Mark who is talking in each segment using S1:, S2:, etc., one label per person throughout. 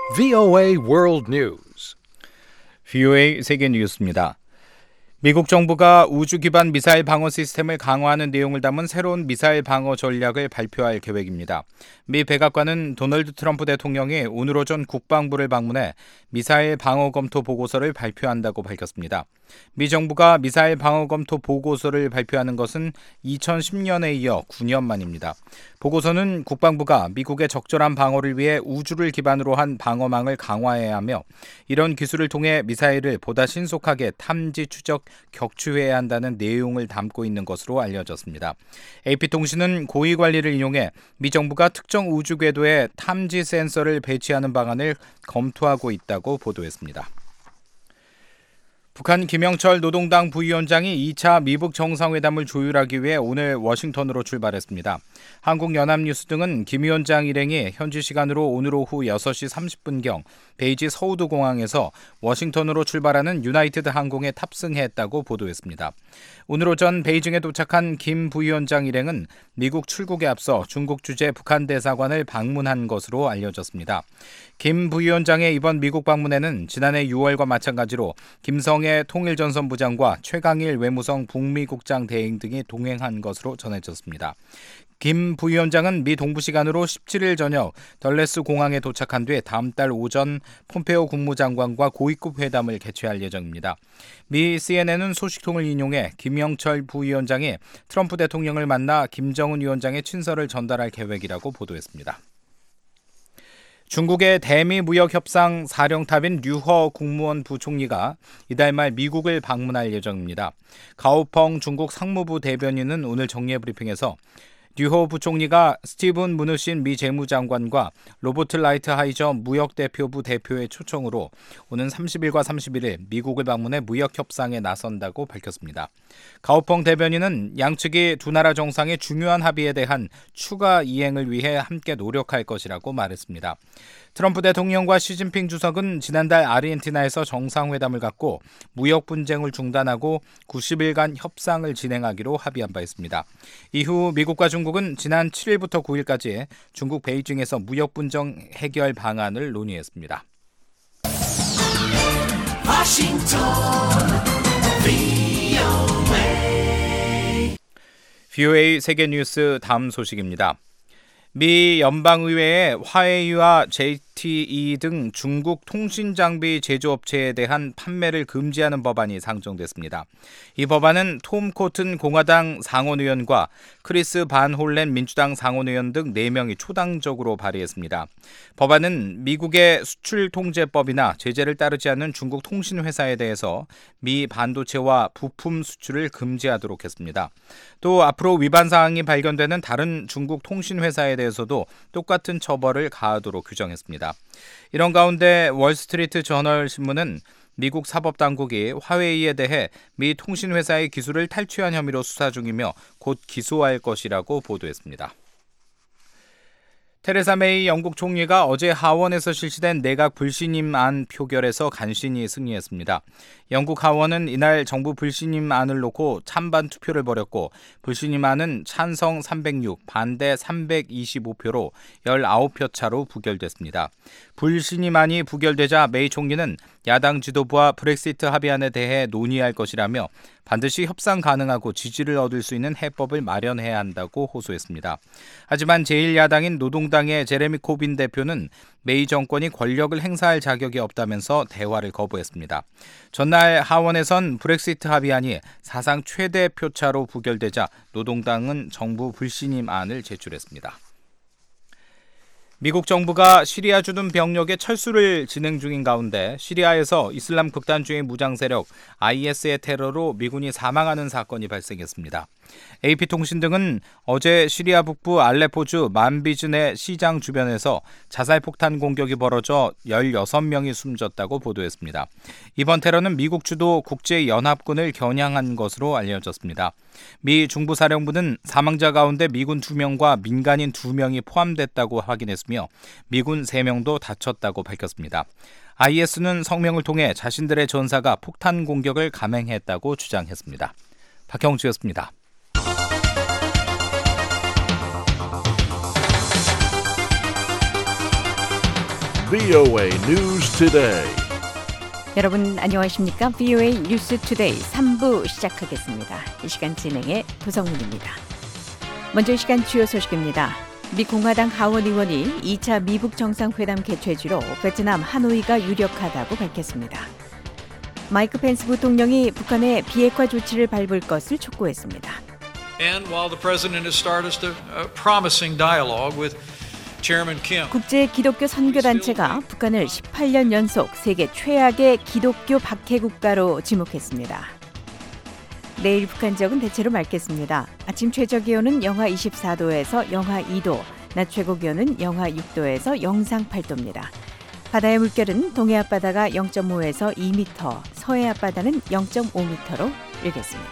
S1: VOA World News.
S2: VOA 세계 뉴스입니다. 미국 정부가 우주 기반 미사일 방어 시스템을 강화하는 내용을 담은 새로운 미사일 방어 전략을 발표할 계획입니다. 미 백악관은 도널드 트럼프 대통령이 오늘 오전 국방부를 방문해 미사일 방어 검토 보고서를 발표한다고 밝혔습니다. 미 정부가 미사일 방어 검토 보고서를 발표하는 것은 2010년에 이어 9년 만입니다. 보고서는 국방부가 미국의 적절한 방어를 위해 우주를 기반으로 한 방어망을 강화해야 하며 이런 기술을 통해 미사일을 보다 신속하게 탐지, 추적, 격추해야 한다는 내용을 담고 있는 것으로 알려졌습니다. AP통신은 고위 관리를 인용해 미 정부가 특정 우주 궤도에 탐지 센서를 배치하는 방안을 검토하고 있다고 보도했습니다. 북한 김영철 노동당 부위원장이 2차 미북 정상회담을 조율하기 위해 오늘 워싱턴으로 출발했습니다. 한국연합뉴스 등은 김 위원장 일행이 현지 시간으로 오늘 오후 6시 30분경 베이지 서우드 공항에서 워싱턴으로 출발하는 유나이티드 항공에 탑승했다고 보도했습니다. 오늘 오전 베이징에 도착한 김 부위원장 일행은 미국 출국에 앞서 중국 주재 북한 대사관을 방문한 것으로 알려졌습니다. 김 부위원장의 이번 미국 방문에는 지난해 6월과 마찬가지로 김성애 통일전선부장과 최강일 외무성 북미국장 대행 등이 동행한 것으로 전해졌습니다. 김 부위원장은 미 동부 시간으로 17일 저녁 덜레스 공항에 도착한 뒤 다음 달 오전 폼페오 국무장관과 고위급 회담을 개최할 예정입니다. 미 CNN은 소식통을 인용해 김영철 부위원장이 트럼프 대통령을 만나 김정은 위원장의 친서를 전달할 계획이라고 보도했습니다. 중국의 대미 무역 협상 사령탑인 류허 국무원 부총리가 이달 말 미국을 방문할 예정입니다. 가오펑 중국 상무부 대변인은 오늘 정례 브리핑에서 류허 부총리가 스티븐 무누신 미 재무장관과 로버트 라이트 하이저 무역대표부 대표의 초청으로 오는 30일과 31일 미국을 방문해 무역 협상에 나선다고 밝혔습니다. 가오펑 대변인은 양측이 두 나라 정상의 중요한 합의에 대한 추가 이행을 위해 함께 노력할 것이라고 말했습니다. 트럼프 대통령과 시진핑 주석은 지난달 아르헨티나에서 정상회담을 갖고 무역 분쟁을 중단하고 90일간 협상을 진행하기로 합의한 바 있습니다. 이후 미국과 중국은 지난 7일부터 9일까지 중국 베이징에서 무역 분쟁 해결 방안을 논의했습니다. VOA 세계 뉴스 다음 소식입니다. 미 연방의회에 화웨이와 ZTE 등 중국 통신장비 제조업체에 대한 판매를 금지하는 법안이 상정됐습니다. 이 법안은 톰 코튼 공화당 상원의원과 크리스 반 홀렌 민주당 상원의원 등 4명이 초당적으로 발의했습니다. 법안은 미국의 수출통제법이나 제재를 따르지 않는 중국 통신회사에 대해서 미 반도체와 부품 수출을 금지하도록 했습니다. 또 앞으로 위반 사항이 발견되는 다른 중국 통신회사에 대해서도 똑같은 처벌을 가하도록 규정했습니다. 이런 가운데 월스트리트 저널 신문은 미국 사법당국이 화웨이에 대해 미 통신회사의 기술을 탈취한 혐의로 수사 중이며 곧 기소할 것이라고 보도했습니다. 테레사 메이 영국 총리가 어제 하원에서 실시된 내각 불신임안 표결에서 간신히 승리했습니다. 영국 하원은 이날 정부 불신임안을 놓고 찬반 투표를 벌였고 불신임안은 찬성 306, 반대 325표로 19표 차로 부결됐습니다. 불신임안이 부결되자 메이 총리는 야당 지도부와 브렉시트 합의안에 대해 논의할 것이라며 반드시 협상 가능하고 지지를 얻을 수 있는 해법을 마련해야 한다고 호소했습니다. 하지만 제1야당인 노동당의 제레미 코빈 대표는 메이 정권이 권력을 행사할 자격이 없다면서 대화를 거부했습니다. 전날 하원에선 브렉시트 합의안이 사상 최대 표차로 부결되자 노동당은 정부 불신임안을 제출했습니다. 미국 정부가 시리아 주둔 병력의 철수를 진행 중인 가운데 시리아에서 이슬람 극단주의 무장 세력 IS의 테러로 미군이 사망하는 사건이 발생했습니다. AP통신 등은 어제 시리아 북부 알레포주 만비즌의 시장 주변에서 자살폭탄 공격이 벌어져 16명이 숨졌다고 보도했습니다. 이번 테러는 미국 주도 국제연합군을 겨냥한 것으로 알려졌습니다. 미 중부사령부는 사망자 가운데 미군 2명과 민간인 2명이 포함됐다고 확인했으며 미군 3명도 다쳤다고 밝혔습니다. IS는 성명을 통해 자신들의 전사가 폭탄 공격을 감행했다고 주장했습니다. 박형주였습니다.
S3: VOA News Today.
S4: 여러분 안녕하십니까? VOA 뉴스 투데이 3부 시작하겠습니다. 이 시간 진행의 도성문입니다. 먼저 이 시간 주요 소식입니다. 미 공화당 하원 의원이 2차 미북 정상회담 개최지로 베트남 하노이가 유력하다고 밝혔습니다. 마이크 펜스 부통령이 북한의 비핵화 조치를 밟을 것을 촉구했습니다.
S5: And while the president has started a promising dialogue with Chairman Kim.
S4: 국제 기독교 선교 단체가 북한을 18년 연속 세계 최악의 기독교 박해 국가로 지목했습니다. 내일 북한 지역은 대체로 맑겠습니다. 아침 최저 기온은 영하 24도에서 영하 2도, 낮 최고 기온은 영하 6도에서 영상 8도입니다. 바다의 물결은 동해 앞바다가 0.5에서 2m, 서해 앞바다는 0.5m로 일겠습니다.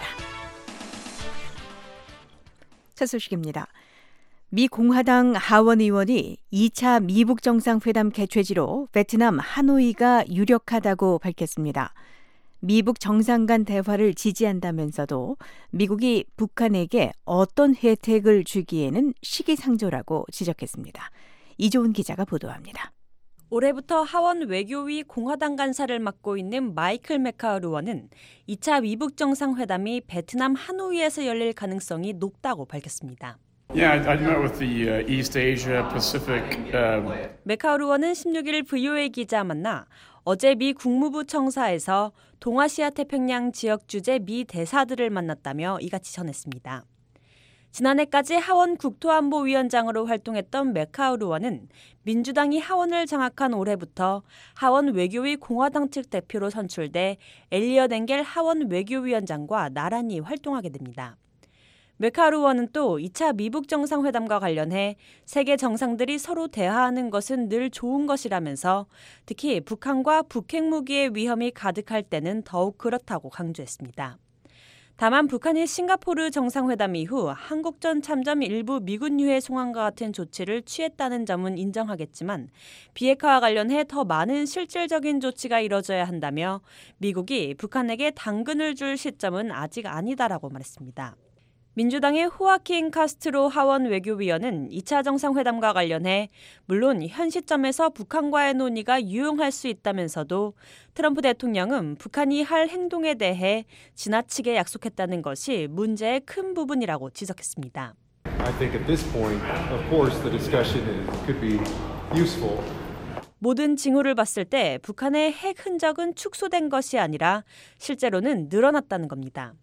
S4: 첫 소식입니다. 미 공화당 하원 의원이 2차 미북 정상회담 개최지로 베트남 하노이가 유력하다고 밝혔습니다. 미북 정상 간 대화를 지지한다면서도 미국이 북한에게 어떤 혜택을 주기에는 시기상조라고 지적했습니다. 이조은 기자가 보도합니다.
S6: 올해부터 하원 외교위 공화당 간사를 맡고 있는 마이클 맥카우 의원은 2차 미북 정상회담이 베트남 하노이에서 열릴 가능성이 높다고 밝혔습니다.
S7: Yeah, I met with the East Asia Pacific.
S6: 맥카우 의원은 16일 VOA 기자 만나 어제 미 국무부 청사에서 동아시아 태평양 지역 주재 미 대사들을 만났다며 이같이 전했습니다. 지난해까지 하원 국토안보위원장으로 활동했던 맥카우 의원은 민주당이 하원을 장악한 올해부터 하원 외교위 공화당 측 대표로 선출돼 엘리엇 엥겔 하원 외교위원장과 나란히 활동하게 됩니다. 맥카우 의원은 또 2차 미북 정상회담과 관련해 세계 정상들이 서로 대화하는 것은 늘 좋은 것이라면서 특히 북한과 북핵무기의 위험이 가득할 때는 더욱 그렇다고 강조했습니다. 다만 북한이 싱가포르 정상회담 이후 한국전 참전 일부 미군 유해 송환과 같은 조치를 취했다는 점은 인정하겠지만 비핵화와 관련해 더 많은 실질적인 조치가 이뤄져야 한다며 미국이 북한에게 당근을 줄 시점은 아직 아니다라고 말했습니다. 민주당의 호아킨 카스트로 하원 외교위원은 2차 정상회담과 관련해 물론 현 시점에서 북한과의 논의가 유용할 수 있다면서도 트럼프 대통령은 북한이 할 행동에 대해 지나치게 약속했다는 것이 문제의 큰 부분이라고 지적했습니다.
S8: I think at this point, of course, the discussion could be useful.
S6: 모든 징후를 봤을 때 북한의 핵 흔적은 축소된 것이 아니라 실제로는 늘어났다는 겁니다.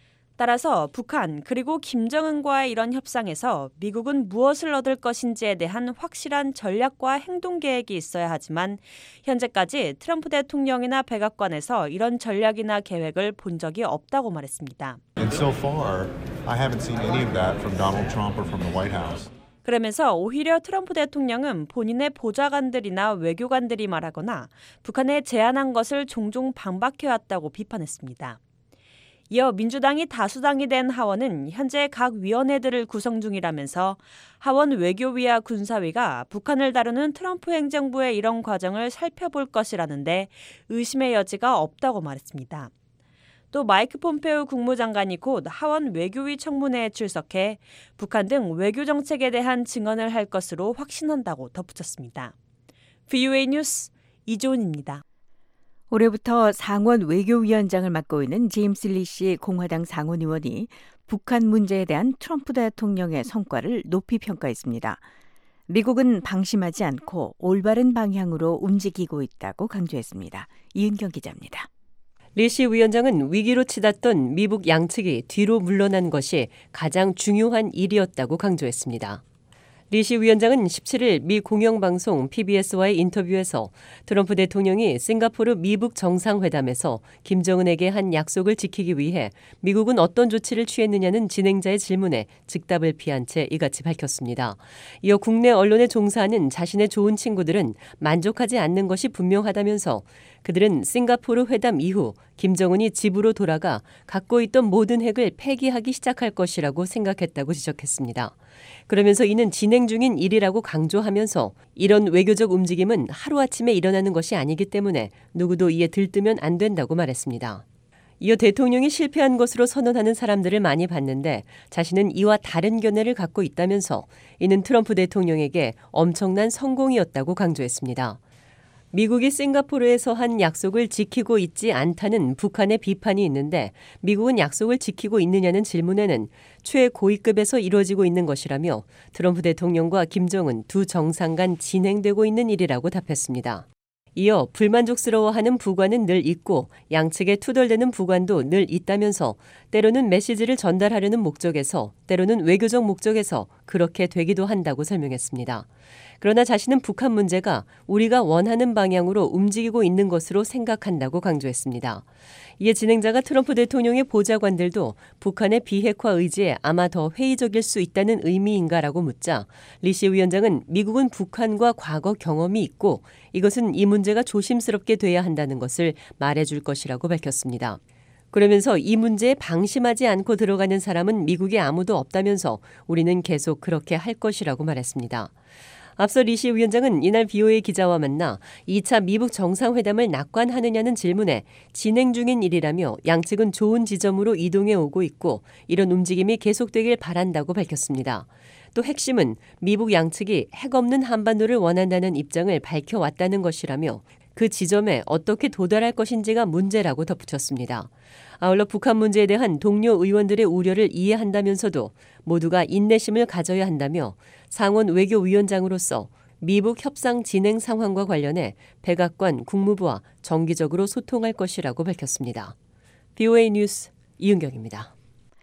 S6: 따라서 북한 그리고 김정은과의 이런 협상에서 미국은 무엇을 얻을 것인지에 대한 확실한 전략과 행동 계획이 있어야 하지만 현재까지 트럼프 대통령이나 백악관에서 이런 전략이나 계획을 본 적이 없다고 말했습니다.
S8: And so far, I haven't seen any of that from Donald Trump or from the White House.
S6: 그러면서 오히려 트럼프 대통령은 본인의 보좌관들이나 외교관들이 말하거나 북한에 제안한 것을 종종 반박해왔다고 비판했습니다. 이어 민주당이 다수당이 된 하원은 현재 각 위원회들을 구성 중이라면서 하원 외교위와 군사위가 북한을 다루는 트럼프 행정부의 이런 과정을 살펴볼 것이라는데 의심의 여지가 없다고 말했습니다. 또 마이크 폼페오 국무장관이 곧 하원 외교위 청문회에 출석해 북한 등 외교 정책에 대한 증언을 할 것으로 확신한다고 덧붙였습니다. VOA 뉴스 이조은입니다.
S4: 올해부터 상원 외교위원장을 맡고 있는 제임스 리시 공화당 상원 의원이 북한 문제에 대한 트럼프 대통령의 성과를 높이 평가했습니다. 미국은 방심하지 않고 올바른 방향으로 움직이고 있다고 강조했습니다. 이은경 기자입니다.
S9: 리시 위원장은 위기로 치닫던 미북 양측이 뒤로 물러난 것이 가장 중요한 일이었다고 강조했습니다. 리시 위원장은 17일 미 공영방송 PBS와의 인터뷰에서 트럼프 대통령이 싱가포르 미북 정상회담에서 김정은에게 한 약속을 지키기 위해 미국은 어떤 조치를 취했느냐는 진행자의 질문에 즉답을 피한 채 이같이 밝혔습니다. 이어 국내 언론에 종사하는 자신의 좋은 친구들은 만족하지 않는 것이 분명하다면서 그들은 싱가포르 회담 이후 김정은이 집으로 돌아가 갖고 있던 모든 핵을 폐기하기 시작할 것이라고 생각했다고 지적했습니다. 그러면서 이는 진행 중인 일이라고 강조하면서 이런 외교적 움직임은 하루아침에 일어나는 것이 아니기 때문에 누구도 이에 들뜨면 안 된다고 말했습니다. 이어 대통령이 실패한 것으로 선언하는 사람들을 많이 봤는데 자신은 이와 다른 견해를 갖고 있다면서 이는 트럼프 대통령에게 엄청난 성공이었다고 강조했습니다. 미국이 싱가포르에서 한 약속을 지키고 있지 않다는 북한의 비판이 있는데 미국은 약속을 지키고 있느냐는 질문에는 최고위급에서 이루어지고 있는 것이라며 트럼프 대통령과 김정은 두 정상 간 진행되고 있는 일이라고 답했습니다. 이어 불만족스러워하는 부관은 늘 있고 양측에 투덜대는 부관도 늘 있다면서 때로는 메시지를 전달하려는 목적에서 때로는 외교적 목적에서 그렇게 되기도 한다고 설명했습니다. 그러나 자신은 북한 문제가 우리가 원하는 방향으로 움직이고 있는 것으로 생각한다고 강조했습니다. 이에 진행자가 트럼프 대통령의 보좌관들도 북한의 비핵화 의지에 아마 더 회의적일 수 있다는 의미인가라고 묻자 리시 위원장은 미국은 북한과 과거 경험이 있고 이것은 이 문제가 조심스럽게 돼야 한다는 것을 말해줄 것이라고 밝혔습니다. 그러면서 이 문제에 방심하지 않고 들어가는 사람은 미국에 아무도 없다면서 우리는 계속 그렇게 할 것이라고 말했습니다. 앞서 리시 위원장은 이날 BOA 기자와 만나 2차 미북 정상회담을 낙관하느냐는 질문에 진행 중인 일이라며 양측은 좋은 지점으로 이동해 오고 있고 이런 움직임이 계속되길 바란다고 밝혔습니다. 또 핵심은 미북 양측이 핵 없는 한반도를 원한다는 입장을 밝혀왔다는 것이라며 그 지점에 어떻게 도달할 것인지가 문제라고 덧붙였습니다. 아울러 북한 문제에 대한 동료 의원들의 우려를 이해한다면서도 모두가 인내심을 가져야 한다며 상원 외교위원장으로서 미북 협상 진행 상황과 관련해 백악관 국무부와 정기적으로 소통할 것이라고 밝혔습니다. BOA 뉴스 이은경입니다.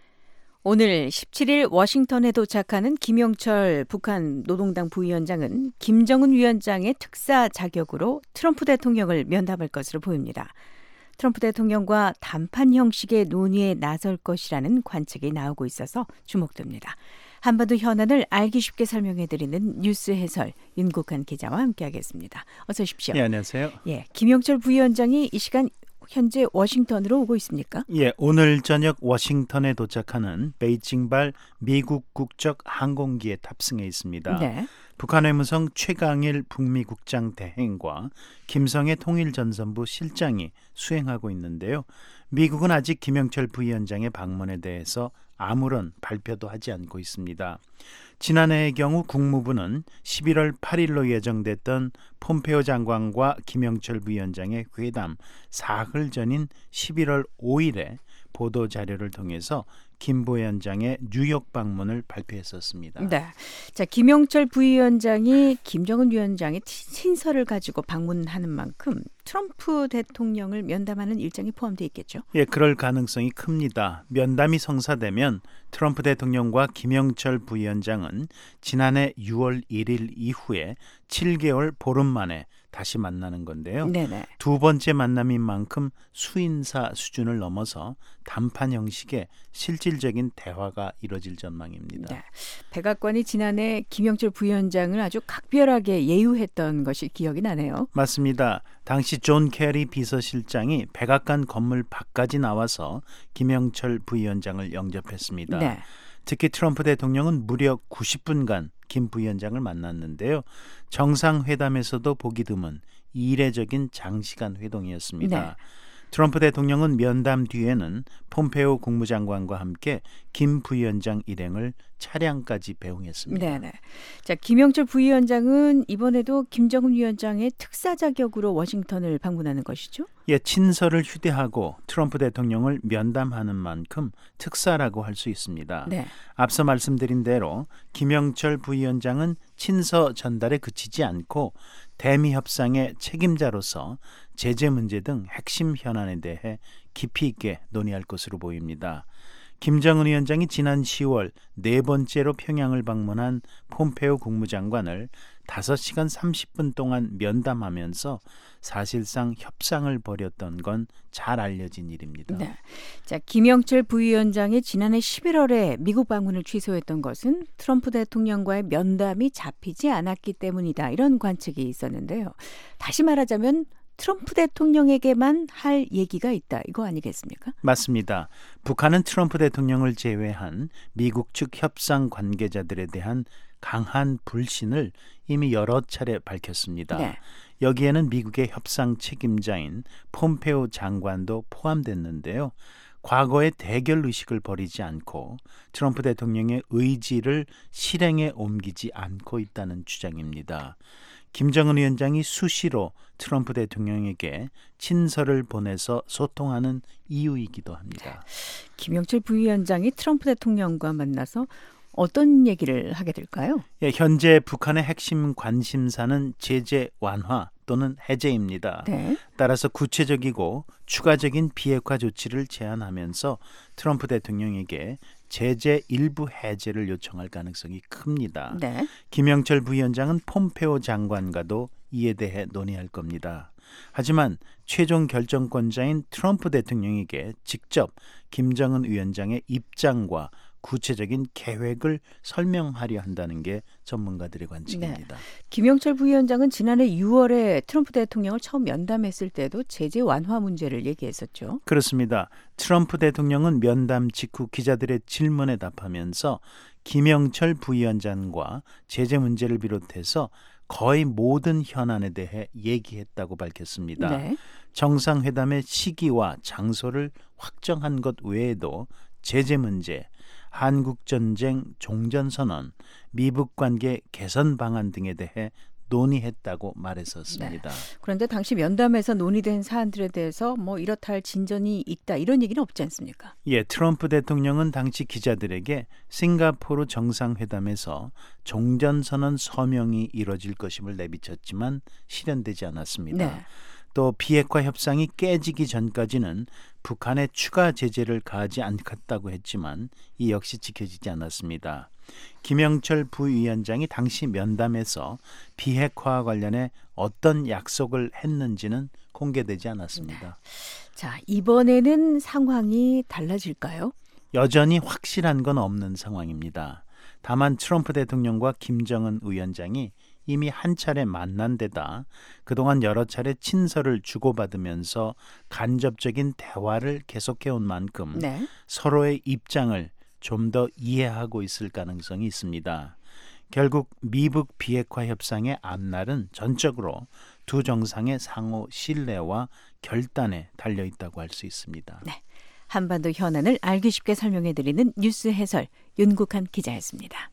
S4: 오늘 17일 워싱턴에 도착하는 김영철 북한 노동당 부위원장은 김정은 위원장의 특사 자격으로 트럼프 대통령을 면담할 것으로 보입니다. 트럼프 대통령과談判 형식의 논의에 나설 것이라는 관측이 나오고 있어서 주목됩니다. 한반도 현안을 알기 쉽게 설명해드리는 뉴스 해설 윤국한 기자와 함께하겠습니다. 어서 오십시오.
S10: 네, 안녕하세요.
S4: 김영철 부위원장이 이 시간 현재 워싱턴으로 오고 있습니까?
S10: 오늘 저녁 워싱턴에 도착하는 베이징발 미국 국적 항공기에 탑승해 있습니다.
S4: 네.
S10: 북한 외무성 최강일 북미 국장 대행과 김성애 통일전선부 실장이 수행하고 있는데요. 미국은 아직 김영철 부위원장의 방문에 대해서 아무런 발표도 하지 않고 있습니다. 지난해의 경우 국무부는 11월 8일로 예정됐던 폼페오 장관과 김영철 부위원장의 회담 사흘 전인 11월 5일에 보도자료를 통해서 김 부위원장의 뉴욕 방문을 발표했었습니다.
S4: 네. 자, 김영철 부위원장이 김정은 위원장의 친서를 가지고 방문하는 만큼 트럼프 대통령을 면담하는 일정이 포함되어 있겠죠?
S10: 그럴 가능성이 큽니다. 면담이 성사되면 트럼프 대통령과 김영철 부위원장은 지난해 6월 1일 이후에 7개월 보름 만에 다시 만나는 건데요.
S4: 네네.
S10: 두 번째 만남인 만큼 수인사 수준을 넘어서談判 형식의 실질적인 대화가 이뤄질 전망입니다.
S4: 네. 백악관이 지난해 김영철 부위원장을 아주 각별하게 예우했던 것이 기억이 나네요.
S10: 맞습니다. 당시 존 캐리 비서실장이 백악관 건물 밖까지 나와서 김영철 부위원장을 영접했습니다.
S4: 네.
S10: 특히 트럼프 대통령은 무려 90분간 김 부위원장을 만났는데요. 정상회담에서도 보기 드문 이례적인 장시간 회동이었습니다.
S4: 네.
S10: 트럼프 대통령은 면담 뒤에는 폼페오 국무장관과 함께 김 부위원장 일행을 차량까지 배웅했습니다.
S4: 네네. 자, 김영철 부위원장은 이번에도 김정은 위원장의 특사 자격으로 워싱턴을 방문하는 것이죠?
S10: 친서를 휴대하고 트럼프 대통령을 면담하는 만큼 특사라고 할 수 있습니다.
S4: 네.
S10: 앞서 말씀드린 대로 김영철 부위원장은 친서 전달에 그치지 않고 대미 협상의 책임자로서 제재 문제 등 핵심 현안에 대해 깊이 있게 논의할 것으로 보입니다. 김정은 위원장이 지난 10월 네 번째로 평양을 방문한 폼페오 국무장관을 5시간 30분 동안 면담하면서 사실상 협상을 벌였던 건 잘 알려진 일입니다.
S4: 네. 자, 김영철 부위원장이 지난해 11월에 미국 방문을 취소했던 것은 트럼프 대통령과의 면담이 잡히지 않았기 때문이다. 이런 관측이 있었는데요. 다시 말하자면 트럼프 대통령에게만 할 얘기가 있다. 이거 아니겠습니까?
S10: 맞습니다. 북한은 트럼프 대통령을 제외한 미국 측 협상 관계자들에 대한 강한 불신을 이미 여러 차례 밝혔습니다.
S4: 네.
S10: 여기에는 미국의 협상 책임자인 폼페오 장관도 포함됐는데요. 과거의 대결 의식을 버리지 않고 트럼프 대통령의 의지를 실행에 옮기지 않고 있다는 주장입니다. 김정은 위원장이 수시로 트럼프 대통령에게 친서를 보내서 소통하는 이유이기도 합니다.
S4: 김영철 부위원장이 트럼프 대통령과 만나서 어떤 얘기를 하게 될까요?
S10: 예, 현재 북한의 핵심 관심사는 제재 완화 또는 해제입니다.
S4: 네.
S10: 따라서 구체적이고 추가적인 비핵화 조치를 제안하면서 트럼프 대통령에게 제재 일부 해제를 요청할 가능성이 큽니다.
S4: 네.
S10: 김영철 부위원장은 폼페오 장관과도 이에 대해 논의할 겁니다. 하지만 최종 결정권자인 트럼프 대통령에게 직접 김정은 위원장의 입장과 구체적인 계획을 설명하려 한다는 게 전문가들의 관측입니다.
S4: 네. 김영철 부위원장은 지난해 6월에 트럼프 대통령을 처음 면담했을 때도 제재 완화 문제를 얘기했었죠.
S10: 그렇습니다. 트럼프 대통령은 면담 직후 기자들의 질문에 답하면서 김영철 부위원장과 제재 문제를 비롯해서 거의 모든 현안에 대해 얘기했다고 밝혔습니다.
S4: 네.
S10: 정상회담의 시기와 장소를 확정한 것 외에도 제재 문제, 한국전쟁 종전선언, 미북관계 개선 방안 등에 대해 논의했다고 말했었습니다.
S4: 네. 그런데 당시 면담에서 논의된 사안들에 대해서 뭐 이렇다 할 진전이 있다 이런 얘기는 없지 않습니까?
S10: 예, 트럼프 대통령은 당시 기자들에게 싱가포르 정상회담에서 종전선언 서명이 이뤄질 것임을 내비쳤지만 실현되지 않았습니다.
S4: 네.
S10: 또 비핵화 협상이 깨지기 전까지는 북한에 추가 제재를 가하지 않겠다고 했지만 이 역시 지켜지지 않았습니다. 김영철 부위원장이 당시 면담에서 비핵화와 관련해 어떤 약속을 했는지는 공개되지 않았습니다.
S4: 네. 자, 이번에는 상황이 달라질까요?
S10: 여전히 확실한 건 없는 상황입니다. 다만 트럼프 대통령과 김정은 위원장이 이미 한 차례 만난 데다 그동안 여러 차례 친서를 주고받으면서 간접적인 대화를 계속해온 만큼
S4: 네.
S10: 서로의 입장을 좀 더 이해하고 있을 가능성이 있습니다. 결국 미북 비핵화 협상의 앞날은 전적으로 두 정상의 상호 신뢰와 결단에 달려있다고 할 수 있습니다.
S4: 네. 한반도 현안을 알기 쉽게 설명해드리는 뉴스 해설 윤국한 기자였습니다.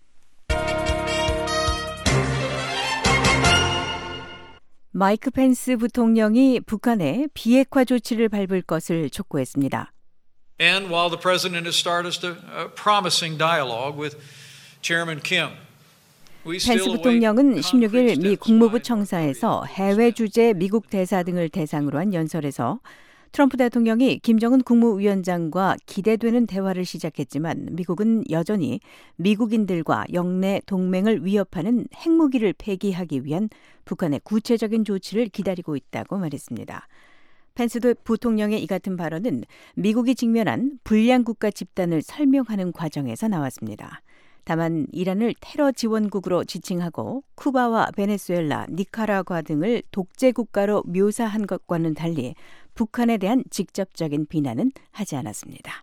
S4: 마이크 펜스 부통령이 북한에 비핵화 조치를 밟을 것을 촉구했습니다.
S5: And while the president has started a promising dialogue with Chairman Kim,
S4: 펜스 부통령은 16일 미 국무부 청사에서 해외 주재 미국 대사 등을 대상으로 한 연설에서 트럼프 대통령이 김정은 국무위원장과 기대되는 대화를 시작했지만 미국은 여전히 미국인들과 영내 동맹을 위협하는 핵무기를 폐기하기 위한 북한의 구체적인 조치를 기다리고 있다고 말했습니다. 펜스 부통령의 이 같은 발언은 미국이 직면한 불량 국가 집단을 설명하는 과정에서 나왔습니다. 다만 이란을 테러 지원국으로 지칭하고 쿠바와 베네수엘라, 니카라과 등을 독재 국가로 묘사한 것과는 달리 북한에 대한 직접적인 비난은 하지 않았습니다.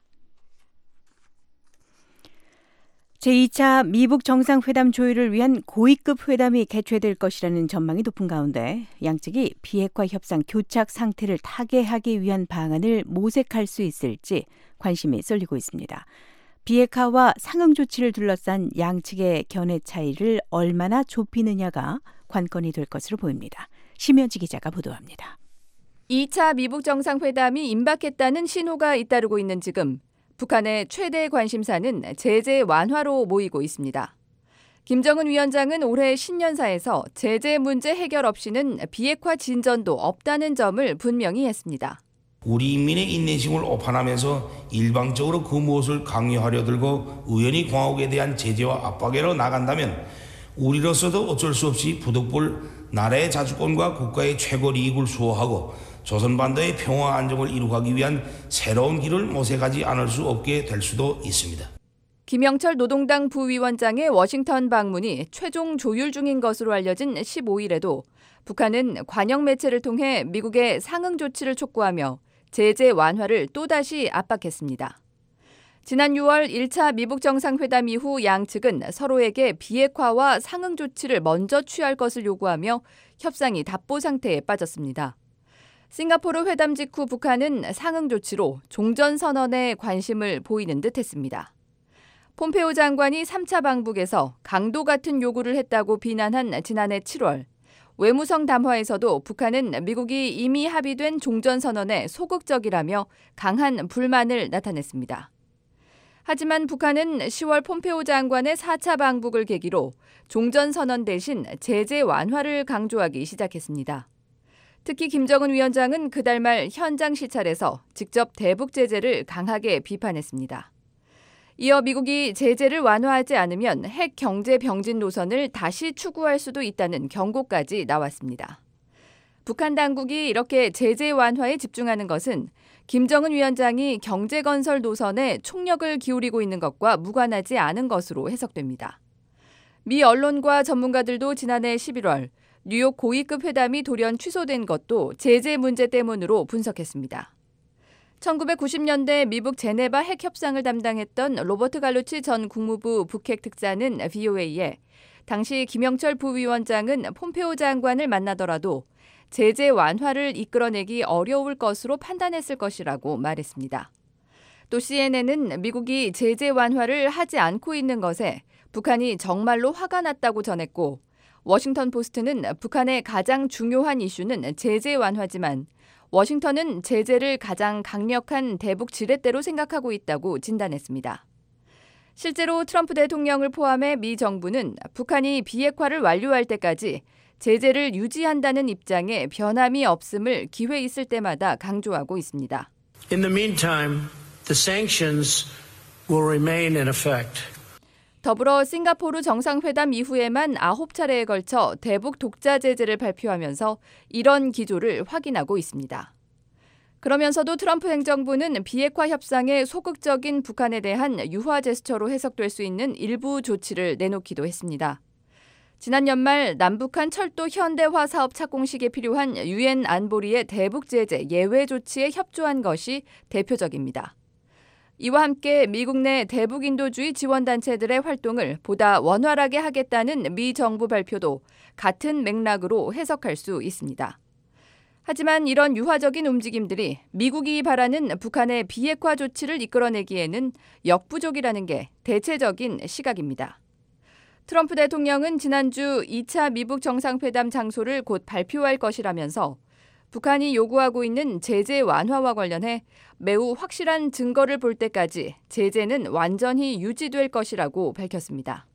S4: 제2차 미북 정상회담 조율을 위한 고위급 회담이 개최될 것이라는 전망이 높은 가운데 양측이 비핵화 협상 교착 상태를 타개하기 위한 방안을 모색할 수 있을지 관심이 쏠리고 있습니다. 비핵화와 상응 조치를 둘러싼 양측의 견해 차이를 얼마나 좁히느냐가 관건이 될 것으로 보입니다. 심현지 기자가 보도합니다.
S11: 2차 미북 정상회담이 임박했다는 신호가 잇따르고 있는 지금 북한의 최대 관심사는 제재 완화로 모이고 있습니다. 김정은 위원장은 올해 신년사에서 제재 문제 해결 없이는 비핵화 진전도 없다는 점을 분명히 했습니다.
S12: 우리 인민의 인내심을 오판하면서 일방적으로 그 무엇을 강요하려 들고 우연히 공화국에 대한 제재와 압박으로 나간다면 우리로서도 어쩔 수 없이 부득불 나라의 자주권과 국가의 최고 이익을 수호하고 조선반도의 평화 안정을 이루기 위한 새로운 길을 모색하지 않을 수 없게 될 수도 있습니다.
S11: 김영철 노동당 부위원장의 워싱턴 방문이 최종 조율 중인 것으로 알려진 15일에도 북한은 관영 매체를 통해 미국의 상응 조치를 촉구하며 제재 완화를 또다시 압박했습니다. 지난 6월 1차 미북 정상회담 이후 양측은 서로에게 비핵화와 상응 조치를 먼저 취할 것을 요구하며 협상이 답보 상태에 빠졌습니다. 싱가포르 회담 직후 북한은 상응 조치로 종전선언에 관심을 보이는 듯했습니다. 폼페오 장관이 3차 방북에서 강도 같은 요구를 했다고 비난한 지난해 7월, 외무성 담화에서도 북한은 미국이 이미 합의된 종전선언에 소극적이라며 강한 불만을 나타냈습니다. 하지만 북한은 10월 폼페오 장관의 4차 방북을 계기로 종전선언 대신 제재 완화를 강조하기 시작했습니다. 특히 김정은 위원장은 그달 말 현장 시찰에서 직접 대북 제재를 강하게 비판했습니다. 이어 미국이 제재를 완화하지 않으면 핵 경제 병진 노선을 다시 추구할 수도 있다는 경고까지 나왔습니다. 북한 당국이 이렇게 제재 완화에 집중하는 것은 김정은 위원장이 경제 건설 노선에 총력을 기울이고 있는 것과 무관하지 않은 것으로 해석됩니다. 미 언론과 전문가들도 지난해 11월 뉴욕 고위급 회담이 돌연 취소된 것도 제재 문제 때문으로 분석했습니다. 1990년대 미국 제네바 핵 협상을 담당했던 로버트 갈루치 전 국무부 북핵 특사는 VOA에 당시 김영철 부위원장은 폼페오 장관을 만나더라도 제재 완화를 이끌어내기 어려울 것으로 판단했을 것이라고 말했습니다. 또 CNN은 미국이 제재 완화를 하지 않고 있는 것에 북한이 정말로 화가 났다고 전했고, 워싱턴 포스트는 북한의 가장 중요한 이슈는 제재 완화지만 워싱턴은 제재를 가장 강력한 대북 지렛대로 생각하고 있다고 진단했습니다. 실제로 트럼프 대통령을 포함해 미 정부는 북한이 비핵화를 완료할 때까지 제재를 유지한다는 입장에 변함이 없음을 기회 있을 때마다 강조하고 있습니다.
S13: In the meantime, the sanctions will remain in effect.
S11: 더불어 싱가포르 정상회담 이후에만 9차례에 걸쳐 대북 독자 제재를 발표하면서 이런 기조를 확인하고 있습니다. 그러면서도 트럼프 행정부는 비핵화 협상에 소극적인 북한에 대한 유화 제스처로 해석될 수 있는 일부 조치를 내놓기도 했습니다. 지난 연말 남북한 철도 현대화 사업 착공식에 필요한 유엔 안보리의 대북 제재 예외 조치에 협조한 것이 대표적입니다. 이와 함께 미국 내 대북 인도주의 지원단체들의 활동을 보다 원활하게 하겠다는 미 정부 발표도 같은 맥락으로 해석할 수 있습니다. 하지만 이런 유화적인 움직임들이 미국이 바라는 북한의 비핵화 조치를 이끌어내기에는 역부족이라는 게 대체적인 시각입니다. 트럼프 대통령은 지난주 2차 미북 정상회담 장소를 곧 발표할 것이라면서 북한이 요구하고 있는 제재 완화와 관련해 매우 확실한 증거를 볼 때까지 제재는 완전히 유지될 것이라고 밝혔습니다.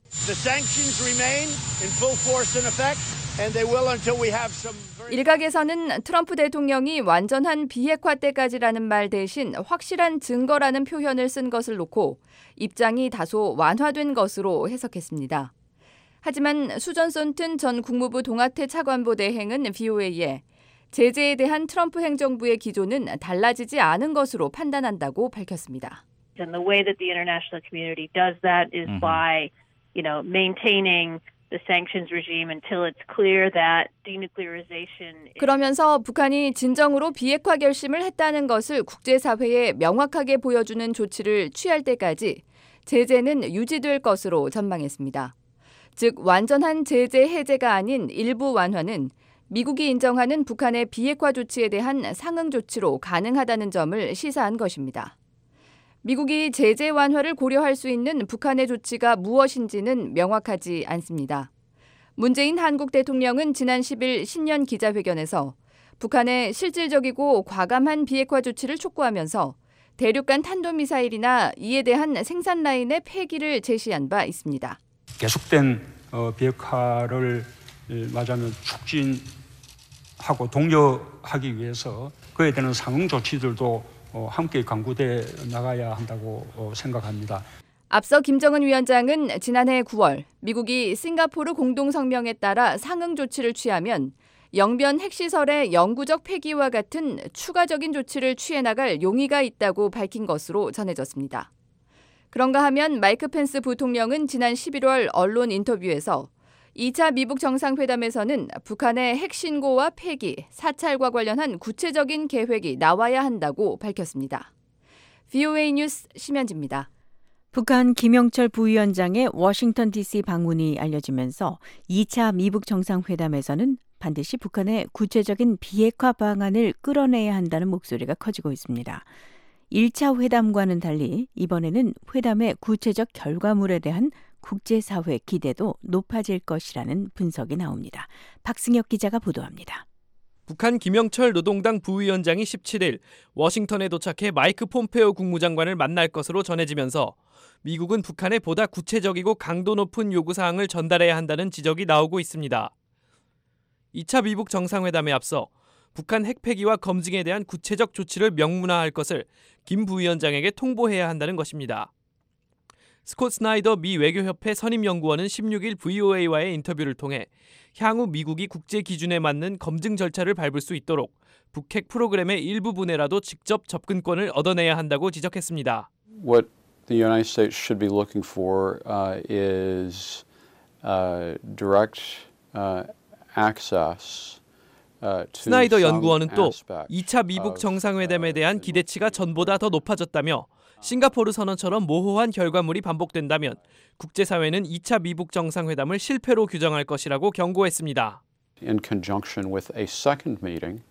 S11: 일각에서는 트럼프 대통령이 완전한 비핵화 때까지라는 말 대신 확실한 증거라는 표현을 쓴 것을 놓고 입장이 다소 완화된 것으로 해석했습니다. 하지만 수전 손튼 전 국무부 동아태 차관보 대행은 VOA에 제재에 대한 트럼프 행정부의 기조는 달라지지 않은 것으로 판단한다고 밝혔습니다.
S14: And the way that the international community does that is by, maintaining the sanctions regime until it's clear that denuclearization.
S11: 그러면서 북한이 진정으로 비핵화 결심을 했다는 것을 국제사회에 명확하게 보여주는 조치를 취할 때까지 제재는 유지될 것으로 전망했습니다. 즉 완전한 제재 해제가 아닌 일부 완화는 미국이 인정하는 북한의 비핵화 조치에 대한 상응 조치로 가능하다는 점을 시사한 것입니다. 미국이 제재 완화를 고려할 수 있는 북한의 조치가 무엇인지는 명확하지 않습니다. 문재인 한국 대통령은 지난 10일 신년 기자회견에서 북한의 실질적이고 과감한 비핵화 조치를 촉구하면서 대륙간 탄도미사일이나 이에 대한 생산 라인의 폐기를 제시한 바 있습니다.
S15: 계속된 비핵화를 말하자면 촉진하고 독려하기 위해서 그에 대한 상응 조치들도 함께 강구돼 나가야 한다고 생각합니다.
S11: 앞서 김정은 위원장은 지난해 9월 미국이 싱가포르 공동성명에 따라 상응 조치를 취하면 영변 핵시설의 영구적 폐기와 같은 추가적인 조치를 취해 나갈 용의가 있다고 밝힌 것으로 전해졌습니다. 그런가 하면 마이크 펜스 부통령은 지난 11월 언론 인터뷰에서 2차 미북 정상회담에서는 북한의 핵신고와 폐기, 사찰과 관련한 구체적인 계획이 나와야 한다고 밝혔습니다. VOA 뉴스 심현지입니다.
S4: 북한 김영철 부위원장의 워싱턴 DC 방문이 알려지면서 2차 미북 정상회담에서는 반드시 북한의 구체적인 비핵화 방안을 끌어내야 한다는 목소리가 커지고 있습니다. 1차 회담과는 달리 이번에는 회담의 구체적 결과물에 대한 국제사회 기대도 높아질 것이라는 분석이 나옵니다. 박승혁 기자가 보도합니다.
S16: 북한 김영철 노동당 부위원장이 17일 워싱턴에 도착해 마이크 폼페오 국무장관을 만날 것으로 전해지면서 미국은 북한에 보다 구체적이고 강도 높은 요구사항을 전달해야 한다는 지적이 나오고 있습니다. 2차 미북 정상회담에 앞서 북한 핵 폐기와 검증에 대한 구체적 조치를 명문화할 것을 김 부위원장에게 통보해야 한다는 것입니다. 스콧 스나이더 미 외교협회 선임연구원은 16일 VOA와의 인터뷰를 통해 향후 미국이 국제 기준에 맞는 검증 절차를 밟을 수 있도록 북핵 프로그램의 일부분에라도 직접 접근권을 얻어내야 한다고 지적했습니다.
S17: What the United States should be looking for is direct access.
S16: 스나이더 연구원은 또 2차 미북 정상회담에 대한 기대치가 전보다 더 높아졌다며 싱가포르 선언처럼 모호한 결과물이 반복된다면 국제사회는 2차 미북 정상회담을 실패로 규정할 것이라고 경고했습니다.
S17: In conjunction with a second meeting,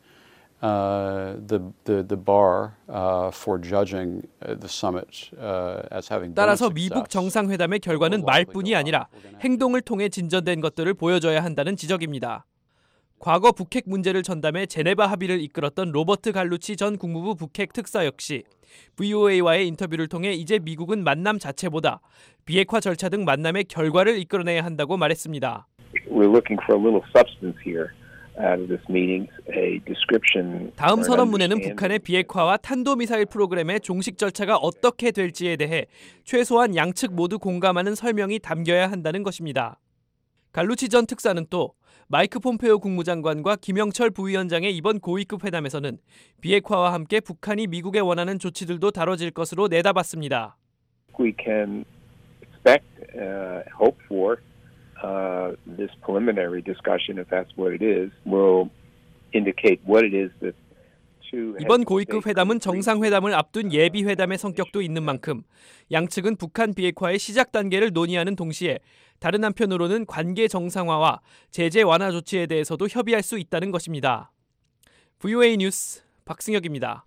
S17: the bar for judging the summit as having been
S16: 따라서 미북 정상회담의 결과는 말뿐이 아니라 행동을 통해 진전된 것들을 보여줘야 한다는 지적입니다. 과거 북핵 문제를 전담해 제네바 합의를 이끌었던 로버트 갈루치 전 국무부 북핵 특사 역시 VOA와의 인터뷰를 통해 이제 미국은 만남 자체보다 비핵화 절차 등 만남의 결과를 이끌어내야 한다고 말했습니다.
S18: We're looking for a little substance here out of this meeting, a description.
S16: 다음 선언문에는 북한의 비핵화와 탄도미사일 프로그램의 종식 절차가 어떻게 될지에 대해 최소한 양측 모두 공감하는 설명이 담겨야 한다는 것입니다. 갈루치 전 특사는 또 마이크 폼페오 국무장관과 김영철 부위원장의 이번 고위급 회담에서는 비핵화와 함께 북한이 미국에 원하는 조치들도 다뤄질 것으로 내다봤습니다.
S18: We can expect, hope for this preliminary discussion, if that's what it is, will indicate what it is that.
S16: 이번 고위급 회담은 정상회담을 앞둔 예비회담의 성격도 있는 만큼 양측은 북한 비핵화의 시작 단계를 논의하는 동시에 다른 한편으로는 관계 정상화와 제재 완화 조치에 대해서도 협의할 수 있다는 것입니다. VOA 뉴스 박승혁입니다.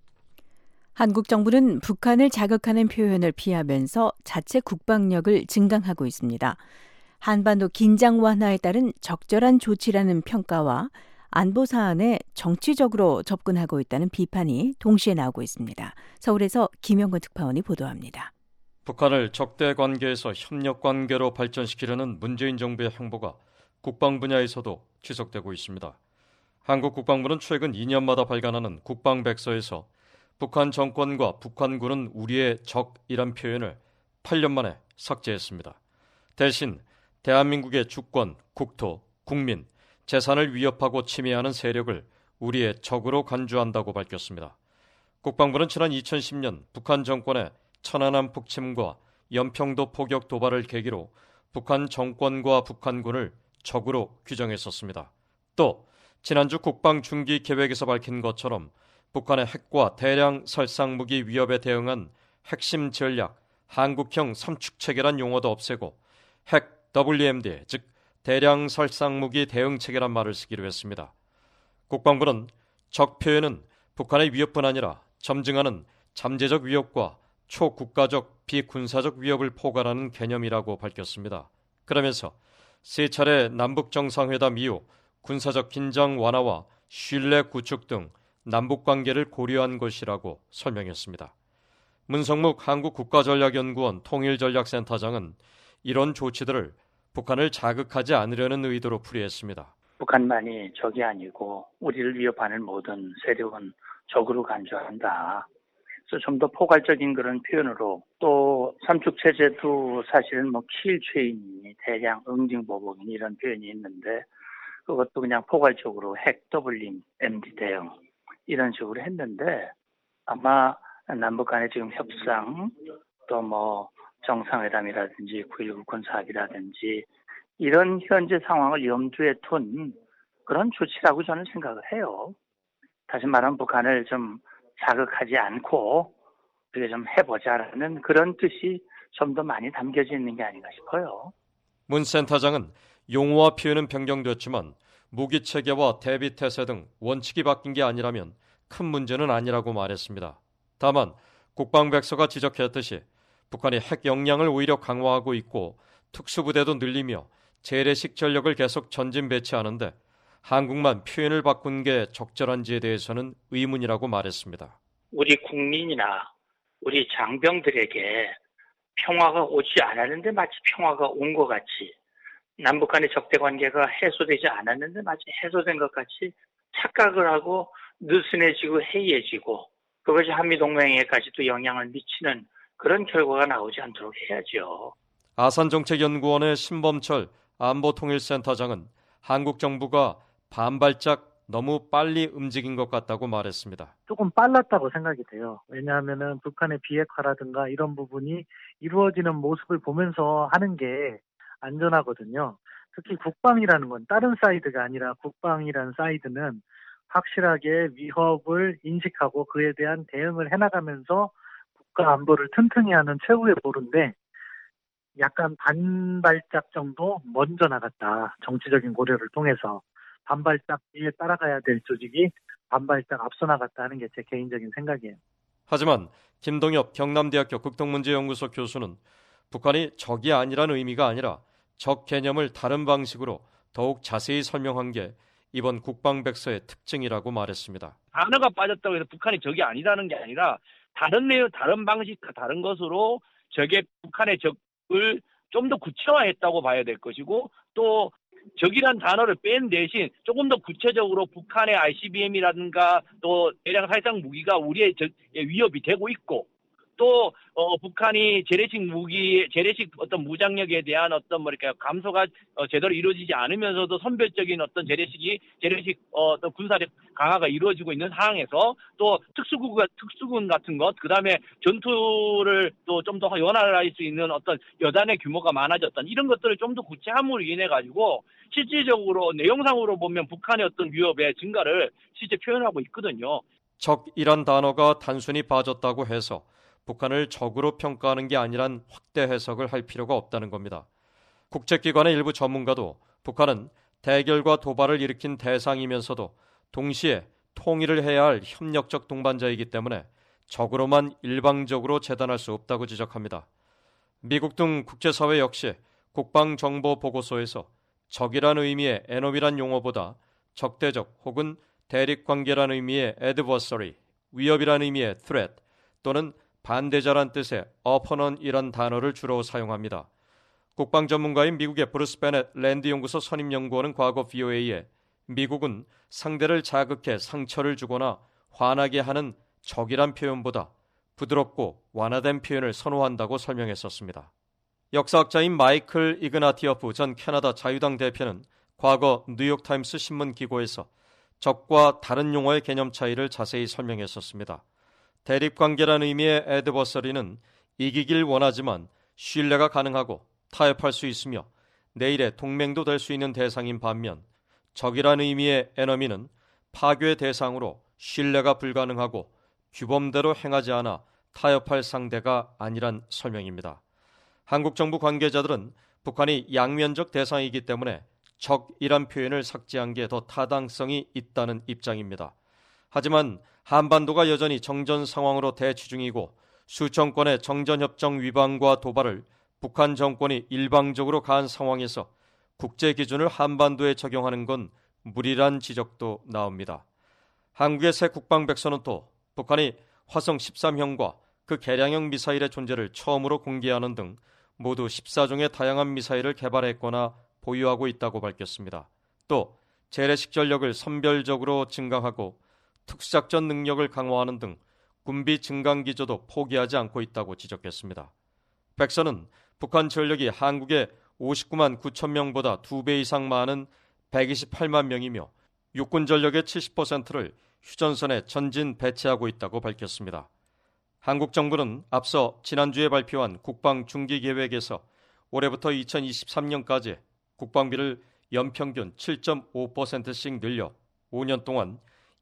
S4: 한국 정부는 북한을 자극하는 표현을 피하면서 자체 국방력을 증강하고 있습니다. 한반도 긴장 완화에 따른 적절한 조치라는 평가와 안보 사안에 정치적으로 접근하고 있다는 비판이 동시에 나오고 있습니다. 서울에서 김영건 특파원이 보도합니다.
S19: 북한을 적대 관계에서 협력 관계로 발전시키려는 문재인 정부의 행보가 국방 분야에서도 지속되고 있습니다. 한국 국방부는 최근 2년마다 발간하는 국방백서에서 북한 정권과 북한군은 우리의 적이란 표현을 8년 만에 삭제했습니다. 대신 대한민국의 주권, 국토, 국민, 재산을 위협하고 침해하는 세력을 우리의 적으로 간주한다고 밝혔습니다. 국방부는 지난 2010년 북한 정권의 천안함 북침과 연평도 포격 도발을 계기로 북한 정권과 북한군을 적으로 규정했었습니다. 또 지난주 국방 중기 계획에서 밝힌 것처럼 북한의 핵과 대량 살상무기 위협에 대응한 핵심 전략, 한국형 삼축체계란 용어도 없애고 핵 WMD, 즉 대량 살상무기 대응체계란 말을 쓰기로 했습니다. 국방부는 적 표현은 북한의 위협뿐 아니라 점증하는 잠재적 위협과 초국가적 비군사적 위협을 포괄하는 개념이라고 밝혔습니다. 그러면서 세 차례 남북 정상회담 이후 군사적 긴장 완화와 신뢰 구축 등 남북관계를 고려한 것이라고 설명했습니다. 문성묵 한국국가전략연구원 통일전략센터장은 이런 조치들을 북한을 자극하지 않으려는 의도로 풀이했습니다.
S20: 북한만이 적이 아니고 우리를 위협하는 모든 세력은 적으로 간주한다. 그래서 좀 더 포괄적인 그런 표현으로 또 삼축체제도 사실은 킬체인이 대량 응징보복인 이런 표현이 있는데 그것도 그냥 포괄적으로 핵 WMD 대응 이런 식으로 했는데 아마 남북 간의 지금 협상 또 정상회담이라든지 9.19 군사합의라든지 이런 현재 상황을 염두에 둔 그런 조치라고 저는 생각을 해요. 다시 말하면 북한을 좀 자극하지 않고 우리가 좀 해보자라는 그런 뜻이 좀 더 많이 담겨져 있는 게 아닌가 싶어요.
S19: 문 센터장은 용어와 표현은 변경됐지만 무기 체계와 대비 태세 등 원칙이 바뀐 게 아니라면 큰 문제는 아니라고 말했습니다. 다만 국방백서가 지적했듯이 북한이 핵 역량을 오히려 강화하고 있고 특수부대도 늘리며 재래식 전력을 계속 전진 배치하는데 한국만 표현을 바꾼 게 적절한지에 대해서는 의문이라고 말했습니다.
S20: 우리 국민이나 우리 장병들에게 평화가 오지 않았는데 마치 평화가 온 것 같이, 남북 간의 적대 관계가 해소되지 않았는데 마치 해소된 것 같이 착각을 하고 느슨해지고 해이해지고, 그것이 한미동맹에까지도 영향을 미치는 그런 결과가 나오지 않도록 해야죠.
S19: 아산정책연구원의 신범철 안보통일센터장은 한국 정부가 반발짝 너무 빨리 움직인 것 같다고 말했습니다.
S21: 조금 빨랐다고 생각이 돼요. 왜냐하면은 북한의 비핵화라든가 이런 부분이 이루어지는 모습을 보면서 하는 게 안전하거든요. 특히 국방이라는 건 다른 사이드가 아니라 국방이라는 사이드는 확실하게 위협을 인식하고 그에 대한 대응을 해나가면서 국가 안보를 튼튼히 하는 최후의 보루인데, 약간 반발짝 정도 먼저 나갔다. 정치적인 고려를 통해서 반발짝 뒤에 따라가야 될 조직이 반발짝 앞서 나갔다 하는 게 제 개인적인 생각이에요.
S19: 하지만 김동엽 경남대학교 국동문제연구소 교수는 북한이 적이 아니라는 의미가 아니라 적 개념을 다른 방식으로 더욱 자세히 설명한 게 이번 국방백서의 특징이라고 말했습니다.
S22: 단어가 빠졌다고 해서 북한이 적이 아니라는 게 아니라 다른 내용, 다른 방식, 다른 것으로 북한의 적을 좀 더 구체화했다고 봐야 될 것이고, 또 적이란 단어를 뺀 대신 조금 더 구체적으로 북한의 ICBM이라든가 또 대량 살상 무기가 우리의 위협이 되고 있고, 또 북한이 재래식 어떤 무장력에 대한 어떤 감소가 제대로 이루어지지 않으면서도 선별적인 어떤 재래식 어떤 군사력 강화가 이루어지고 있는 상황에서, 또 특수군 같은 것, 그 다음에 전투를 또 좀 더 원활할 수 있는 어떤 여단의 규모가 많아졌던 이런 것들을 좀 더 구체함으로 인해 가지고 실질적으로 내용상으로 보면 북한의 어떤 위협의 증가를 실제 표현하고 있거든요.
S19: 적이란 단어가 단순히 빠졌다고 해서 북한을 적으로 평가하는 게 아니란 확대 해석을 할 필요가 없다는 겁니다. 국제기관의 일부 전문가도 북한은 대결과 도발을 일으킨 대상이면서도 동시에 통일을 해야 할 협력적 동반자이기 때문에 적으로만 일방적으로 재단할 수 없다고 지적합니다. 미국 등 국제사회 역시 국방정보보고서에서 적이란 의미의 에너미란 용어보다 적대적 혹은 대립관계란 의미의 adversary, 위협이란 의미의 threat 또는 반대자란 뜻의 opponent이란 단어를 주로 사용합니다. 국방 전문가인 미국의 브루스 베넷 랜드 연구소 선임 연구원은 과거 VOA에 미국은 상대를 자극해 상처를 주거나 화나게 하는 적이란 표현보다 부드럽고 완화된 표현을 선호한다고 설명했었습니다. 역사학자인 마이클 이그나티어프 전 캐나다 자유당 대표는 과거 뉴욕타임스 신문 기고에서 적과 다른 용어의 개념 차이를 자세히 설명했었습니다. 대립관계라는 의미의 adversary는 이기길 원하지만 신뢰가 가능하고 타협할 수 있으며 내일의 동맹도 될 수 있는 대상인 반면, 적이라는 의미의 enemy는 파괴 대상으로 신뢰가 불가능하고 규범대로 행하지 않아 타협할 상대가 아니란 설명입니다. 한국 정부 관계자들은 북한이 양면적 대상이기 때문에 적이란 표현을 삭제한 게 더 타당성이 있다는 입장입니다. 하지만 한반도가 여전히 정전 상황으로 대치 중이고 수천 건의 정전협정 위반과 도발을 북한 정권이 일방적으로 가한 상황에서 국제 기준을 한반도에 적용하는 건 무리란 지적도 나옵니다. 한국의 새 국방백서는 또 북한이 화성 13형과 그 개량형 미사일의 존재를 처음으로 공개하는 등 모두 14종의 다양한 미사일을 개발했거나 보유하고 있다고 밝혔습니다. 또 재래식 전력을 선별적으로 증강하고 특수작전 능력을 강화하는 등 군비 증강 기조도 포기하지 않고 있다고 지적했습니다. 백서는 북한 전력이 한국의 59만 9천 명보다 2배 이상 많은 128만 명이며 육군 전력의 70%를 휴전선에 전진 배치하고 있다고 밝혔습니다. 한국 정부는 앞서 지난주에 발표한 국방 중기 계획에서 올해부터 2023년까지 국방비를 연평균 7.5%씩 늘려 5년 동안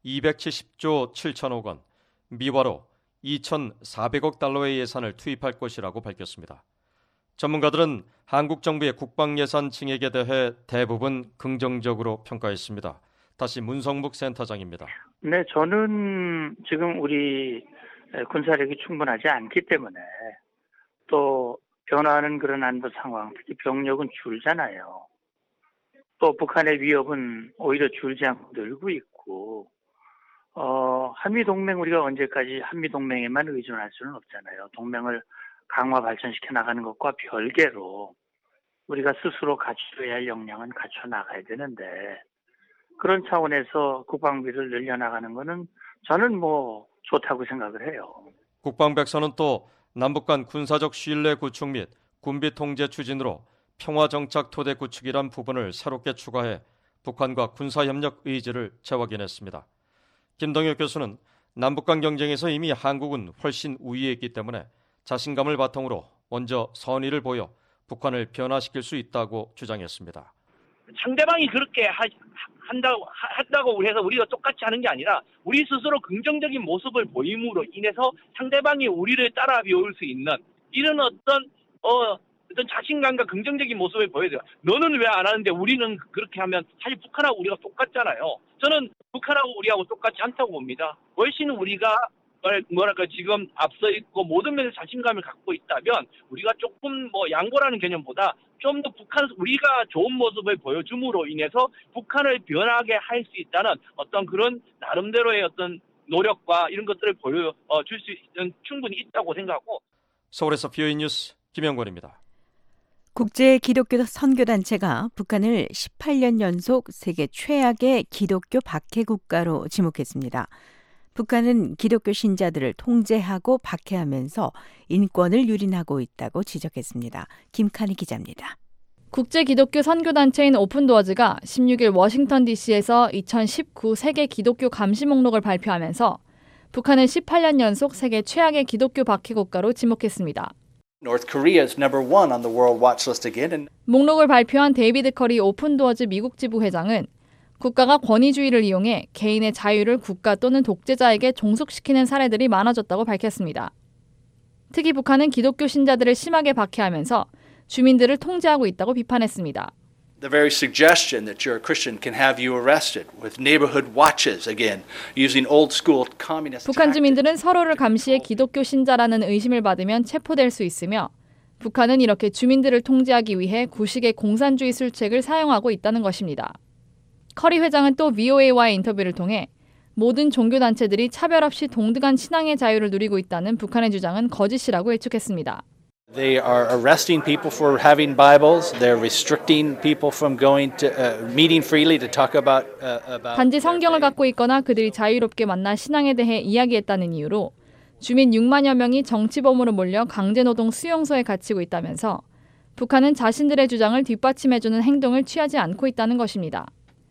S19: 270조 7천억 원, 미화로 2,400억 달러의 예산을 투입할 것이라고 밝혔습니다. 전문가들은 한국 정부의 국방 예산 증액에 대해 대부분 긍정적으로 평가했습니다. 다시 문성묵 센터장입니다.
S20: 네, 저는 지금 우리 군사력이 충분하지 않기 때문에 또 변화하는 그런 안보 상황, 특히 병력은 줄잖아요. 또 북한의 위협은 오히려 줄지 않고 늘고 있고 한미동맹 우리가 언제까지 한미동맹에만 의존할 수는 없잖아요. 동맹을 강화 발전시켜 나가는 것과 별개로 우리가 스스로 갖춰야 할 역량은 갖춰 나가야 되는데 그런 차원에서 국방비를 늘려나가는 거는 저는 좋다고 생각을 해요.
S19: 국방백서는 또 남북 간 군사적 신뢰 구축 및 군비 통제 추진으로 평화정착 토대 구축이란 부분을 새롭게 추가해 북한과 군사협력 의지를 재확인했습니다. 김동혁 교수는 남북 간 경쟁에서 이미 한국은 훨씬 우위에 있기 때문에 자신감을 바탕으로 먼저 선의를 보여 북한을 변화시킬 수 있다고 주장했습니다.
S22: 상대방이 그렇게 한다고 해서 우리가 똑같이 하는 게 아니라 우리 스스로 긍정적인 모습을 보임으로 인해서 상대방이 우리를 따라 배울 수 있는 이런 어떤 자신감과 긍정적인 모습을 보여야 돼요. 너는 왜 안 하는데 우리는 그렇게 하면 사실 북한하고 우리가 똑같잖아요. 저는 북한하고 우리하고 똑같지 않다고 봅니다. 훨씬 우리가 지금 앞서 있고 모든 면에서 자신감을 갖고 있다면 우리가 조금 양보라는 개념보다 좀 더 우리가 좋은 모습을 보여줌으로 인해서 북한을 변하게 할 수 있다는 어떤 그런 나름대로의 어떤 노력과 이런 것들을 보여줄 수 있는 충분히 있다고 생각하고.
S19: 서울에서 BOE 뉴스 김영권입니다.
S4: 국제 기독교 선교단체가 북한을 18년 연속 세계 최악의 기독교 박해 국가로 지목했습니다. 북한은 기독교 신자들을 통제하고 박해하면서 인권을 유린하고 있다고 지적했습니다. 김칸희 기자입니다.
S1: 국제 기독교 선교단체인 오픈도어즈가 16일 워싱턴 DC에서 2019 세계 기독교 감시 목록을 발표하면서 북한을 18년 연속 세계 최악의 기독교 박해 국가로 지목했습니다.
S2: North Korea is number one on the world watch list again.
S1: 목록을 발표한 데이비드 커리 오픈도어즈 미국 지부 회장은 국가가 권위주의를 이용해 개인의 자유를 국가 또는 독재자에게 종속시키는 사례들이 많아졌다고 밝혔습니다. 특히 북한은 기독교 신자들을 심하게 박해하면서 주민들을 통제하고 있다고 비판했습니다.
S2: The very suggestion that you're a Christian can have you arrested with neighborhood watches again, using old school communist.
S1: 북한 주민들은 서로를 감시해 기독교 신자라는 의심을 받으면 체포될 수 있으며 북한은 이렇게 주민들을 통제하기 위해 구식의 공산주의 술책을 사용하고 있다는 것입니다. 커리 회장은 또 VOA와의 인터뷰를 통해 모든 종교단체들이 차별 없이 동등한 신앙의 자유를 누리고 있다는 북한의 주장은 거짓이라고 일축했습니다.
S2: They are arresting people for having Bibles. They're restricting people from going to meeting freely to talk about.
S1: 단지 성경을 갖고 있거나 그들이 자유롭게 만나 신앙에 대해 이야기했다는 이유로 주민 6만여 명이 정치범으로 몰려 강제노동 수용소에 갇히고 있다면서 북한은 자신들의 주장을 뒷받침해주는 행동을 취하지 않고 있다는 것입니다.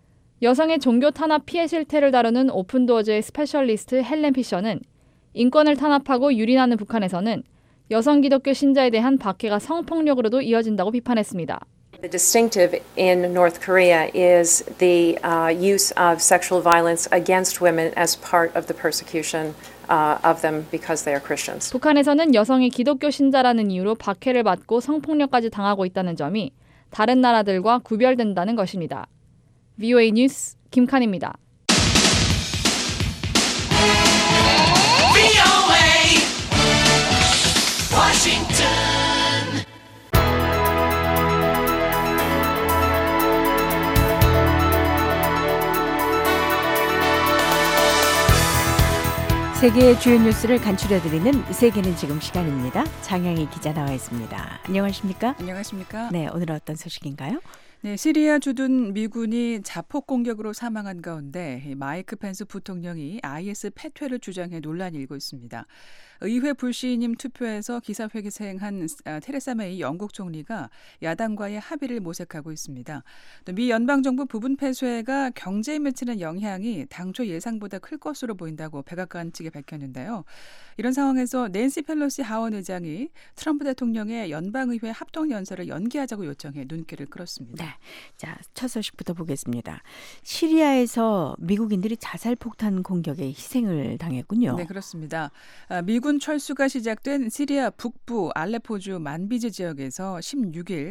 S1: 여성의 종교 탄압 피해 실태를 다루는 오픈도어즈의 스페셜리스트 헬렌 피셔는 인권을 탄압하고 유린하는 북한에서는 여성 기독교 신자에 대한 박해가 성폭력으로도 이어진다고 비판했습니다.
S23: The distinctive in North Korea is the use of sexual violence against women as part of the persecution of them because they are Christians.
S1: 북한에서는 여성이 기독교 신자라는 이유로 박해를 받고 성폭력까지 당하고 있다는 점이 다른 나라들과 구별된다는 것입니다. VOA 뉴스 김칸입니다.
S4: 세계의 주요 뉴스를 간추려드리는 세계는 지금 시간입니다. 장영희 기자 나와 있습니다. 안녕하십니까?
S24: 안녕하십니까?
S4: 네, 오늘은 어떤 소식인가요?
S24: 네, 시리아 주둔 미군이 자폭 공격으로 사망한 가운데 마이크 펜스 부통령이 IS 패퇴를 주장해 논란이 일고 있습니다. 의회 불신임 투표에서 기사회생한 테레사 메이 영국 총리가 야당과의 합의를 모색하고 있습니다. 또 미 연방정부 부분 폐쇄가 경제에 미치는 영향이 당초 예상보다 클 것으로 보인다고 백악관 측에 밝혔는데요. 이런 상황에서 낸시 펠로시 하원 의장이 트럼프 대통령의 연방의회 합동연설을 연기하자고 요청해 눈길을 끌었습니다.
S4: 자, 첫 소식부터 보겠습니다. 시리아에서 미국인들이 자살폭탄 공격에 희생을 당했군요.
S24: 네, 그렇습니다. 미군 철수가 시작된 시리아 북부 알레포주 만비즈 지역에서 16일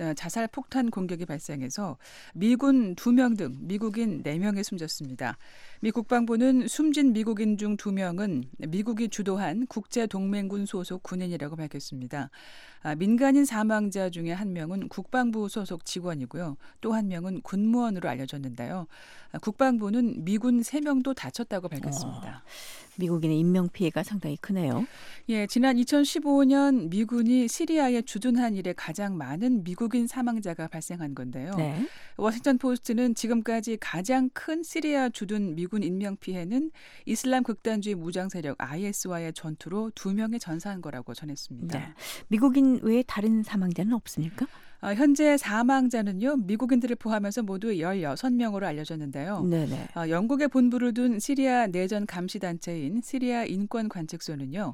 S24: 자살폭탄 공격이 발생해서 미군 2명 등 미국인 4명이 숨졌습니다. 미 국방부는 숨진 미국인 중 2명은 미국이 주도한 국제동맹군 소속 군인이라고 밝혔습니다. 민간인 사망자 중에 1명은 국방부 소속 직원이고요. 또 1명은 군무원으로 알려졌는데요. 국방부는 미군 3명도 다쳤다고 밝혔습니다.
S4: 미국인의 인명피해가 상당히 크네요.
S24: 예, 지난 2015년 미군이 시리아에 주둔한 이래 가장 많은 미국인 사망자가 발생한 건데요.
S4: 네.
S24: 워싱턴 포스트는 지금까지 가장 큰 시리아 주둔 미군 인명피해는 이슬람 극단주의 무장 세력 IS와의 전투로 2명이 전사한 거라고 전했습니다.
S4: 네. 미국인 외에 다른 사망자는 없습니까?
S24: 현재 사망자는요, 미국인들을 포함해서 모두 16명으로 알려졌는데요.
S4: 네네.
S24: 영국에 본부를 둔 시리아 내전 감시 단체인 시리아 인권 관측소는요,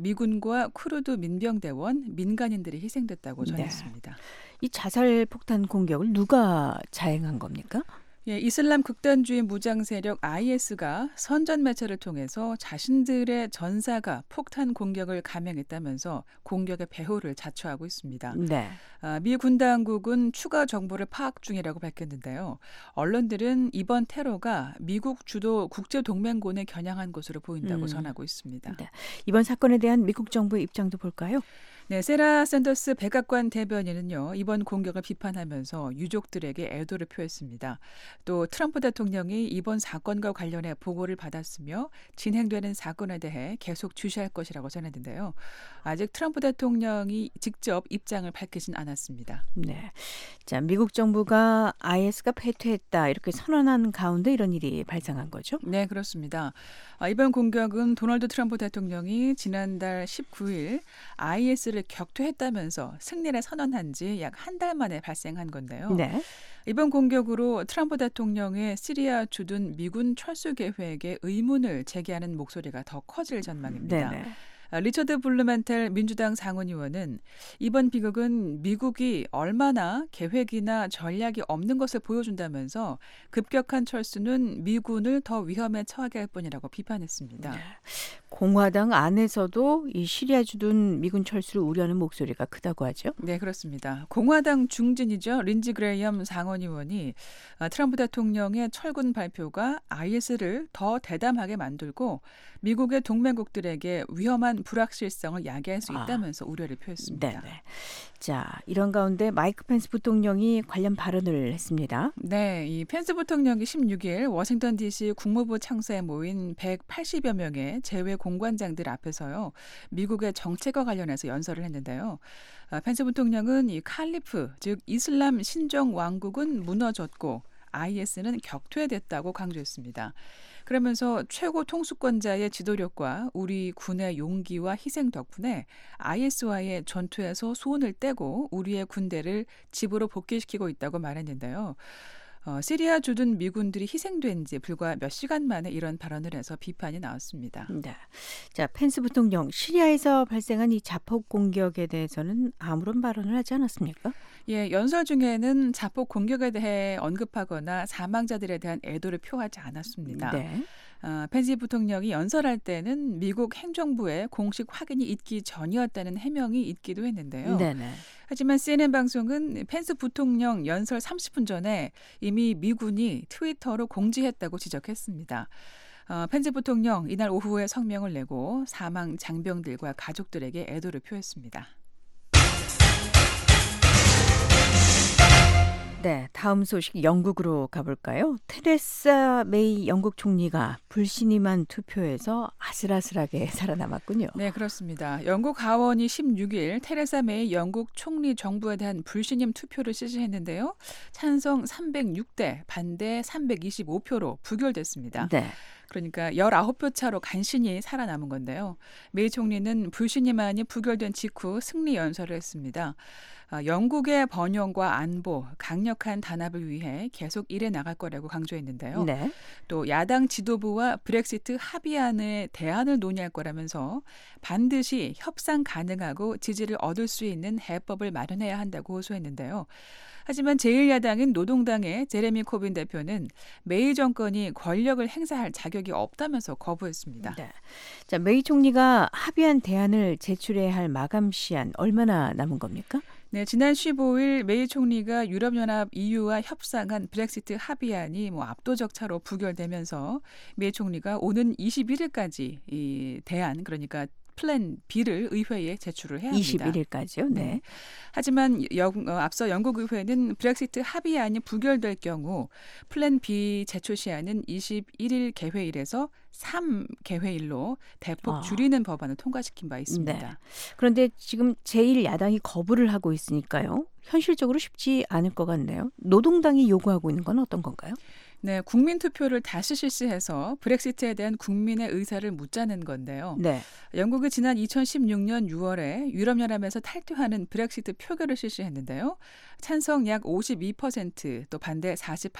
S24: 미군과 쿠르드 민병대원, 민간인들이 희생됐다고 전했습니다.
S4: 이 자살 폭탄 공격을 누가 자행한 겁니까?
S24: 예, 이슬람 극단주의 무장 세력 IS가 선전 매체를 통해서 자신들의 전사가 폭탄 공격을 감행했다면서 공격의 배후를 자초하고 있습니다.
S4: 네.
S24: 미 군 당국은 추가 정보를 파악 중이라고 밝혔는데요. 언론들은 이번 테러가 미국 주도 국제동맹군에 겨냥한 것으로 보인다고 전하고 있습니다.
S4: 네. 이번 사건에 대한 미국 정부의 입장도 볼까요?
S24: 네, 세라 샌더스 백악관 대변인은요, 이번 공격을 비판하면서 유족들에게 애도를 표했습니다. 또 트럼프 대통령이 이번 사건과 관련해 보고를 받았으며 진행되는 사건에 대해 계속 주시할 것이라고 전했는데요. 아직 트럼프 대통령이 직접 입장을 밝히진 않았습니다.
S4: 네, 자, 미국 정부가 IS가 패퇴했다 이렇게 선언한 가운데 이런 일이 발생한 거죠?
S24: 네, 그렇습니다. 이번 공격은 도널드 트럼프 대통령이 지난달 19일 IS를 격퇴했다면서 승리를 선언한 지 약 한 달 만에 발생한 건데요.
S4: 네.
S24: 이번 공격으로 트럼프 대통령의 시리아 주둔 미군 철수 계획에 의문을 제기하는 목소리가 더 커질 전망입니다.
S4: 네네.
S24: 리처드 블루멘텔 민주당 상원의원은 이번 비극은 미국이 얼마나 계획이나 전략이 없는 것을 보여준다면서 급격한 철수는 미군을 더 위험에 처하게 할 뿐이라고 비판했습니다.
S4: 네. 공화당 안에서도 이 시리아 주둔 미군 철수를 우려하는 목소리가 크다고 하죠.
S24: 네, 그렇습니다. 공화당 중진이죠. 린지 그레이엄 상원의원이 트럼프 대통령의 철군 발표가 IS를 더 대담하게 만들고 미국의 동맹국들에게 위험한 불확실성을 야기할 수 있다면서 우려를 표했습니다.
S4: 네네. 자, 이런 가운데 마이크 펜스 부통령이 관련 발언을 했습니다.
S24: 네, 이 펜스 부통령이 16일 워싱턴 DC 국무부 창서에 모인 180여 명의 재외 공관장들 앞에서요, 미국의 정책과 관련해서 연설을 했는데요. 펜스 부통령은 이 칼리프, 즉 이슬람 신정 왕국은 무너졌고 IS는 격퇴됐다고 강조했습니다. 그러면서 최고 통수권자의 지도력과 우리 군의 용기와 희생 덕분에 IS와의 전투에서 손을 떼고 우리의 군대를 집으로 복귀시키고 있다고 말했는데요. 시리아 주둔 미군들이 희생된 지 불과 몇 시간 만에 이런 발언을 해서 비판이 나왔습니다.
S4: 네. 자, 펜스 부통령, 시리아에서 발생한 이 자폭 공격에 대해서는 아무런 발언을 하지 않았습니까?
S24: 예, 연설 중에는 자폭 공격에 대해 언급하거나 사망자들에 대한 애도를 표하지 않았습니다.
S4: 네.
S24: 펜스 부통령이 연설할 때는 미국 행정부의 공식 확인이 있기 전이었다는 해명이 있기도 했는데요.
S4: 네네.
S24: 하지만 CNN 방송은 펜스 부통령 연설 30분 전에 이미 미군이 트위터로 공지했다고 지적했습니다. 펜스 부통령 이날 오후에 성명을 내고 사망 장병들과 가족들에게 애도를 표했습니다.
S4: 네, 다음 소식 영국으로 가볼까요? 테레사 메이 영국 총리가 불신임한 투표에서 아슬아슬하게 살아남았군요.
S24: 네, 그렇습니다. 영국 하원이 16일 테레사 메이 영국 총리 정부에 대한 불신임 투표를 실시했는데요. 찬성 306대, 반대 325표로 부결됐습니다.
S4: 네.
S24: 그러니까 19표 차로 간신히 살아남은 건데요. 메이 총리는 불신임안이 부결된 직후 승리 연설을 했습니다. 영국의 번영과 안보, 강력한 단합을 위해 계속 일해 나갈 거라고 강조했는데요.
S4: 네.
S24: 또 야당 지도부와 브렉시트 합의안의 대안을 논의할 거라면서 반드시 협상 가능하고 지지를 얻을 수 있는 해법을 마련해야 한다고 호소했는데요. 하지만 제1야당인 노동당의 제레미 코빈 대표는 메이 정권이 권력을 행사할 자격이 없다면서 거부했습니다.
S4: 네. 자, 메이 총리가 합의한 대안을 제출해야 할 마감 시한 얼마나 남은 겁니까?
S24: 네, 지난 15일 메이 총리가 유럽연합 EU와 협상한 브렉시트 합의안이 압도적 차로 부결되면서 메이 총리가 오는 21일까지 이 대안, 그러니까 플랜 B를 의회에 제출을 해야 합니다.
S4: 21일까지요? 네.
S24: 하지만 앞서 영국 의회는 브렉시트 합의안이 부결될 경우 플랜 B 제출 시한은 21일 개회일에서 3 개회일로 대폭 줄이는 법안을 통과시킨 바 있습니다.
S4: 네. 그런데 지금 제1야당이 거부를 하고 있으니까요. 현실적으로 쉽지 않을 것 같네요. 노동당이 요구하고 있는 건 어떤 건가요?
S24: 네, 국민투표를 다시 실시해서 브렉시트에 대한 국민의 의사를 묻자는 건데요.
S4: 네.
S24: 영국이 지난 2016년 6월에 유럽연합에서 탈퇴하는 브렉시트 표결을 실시했는데요. 찬성 약 52%, 또 반대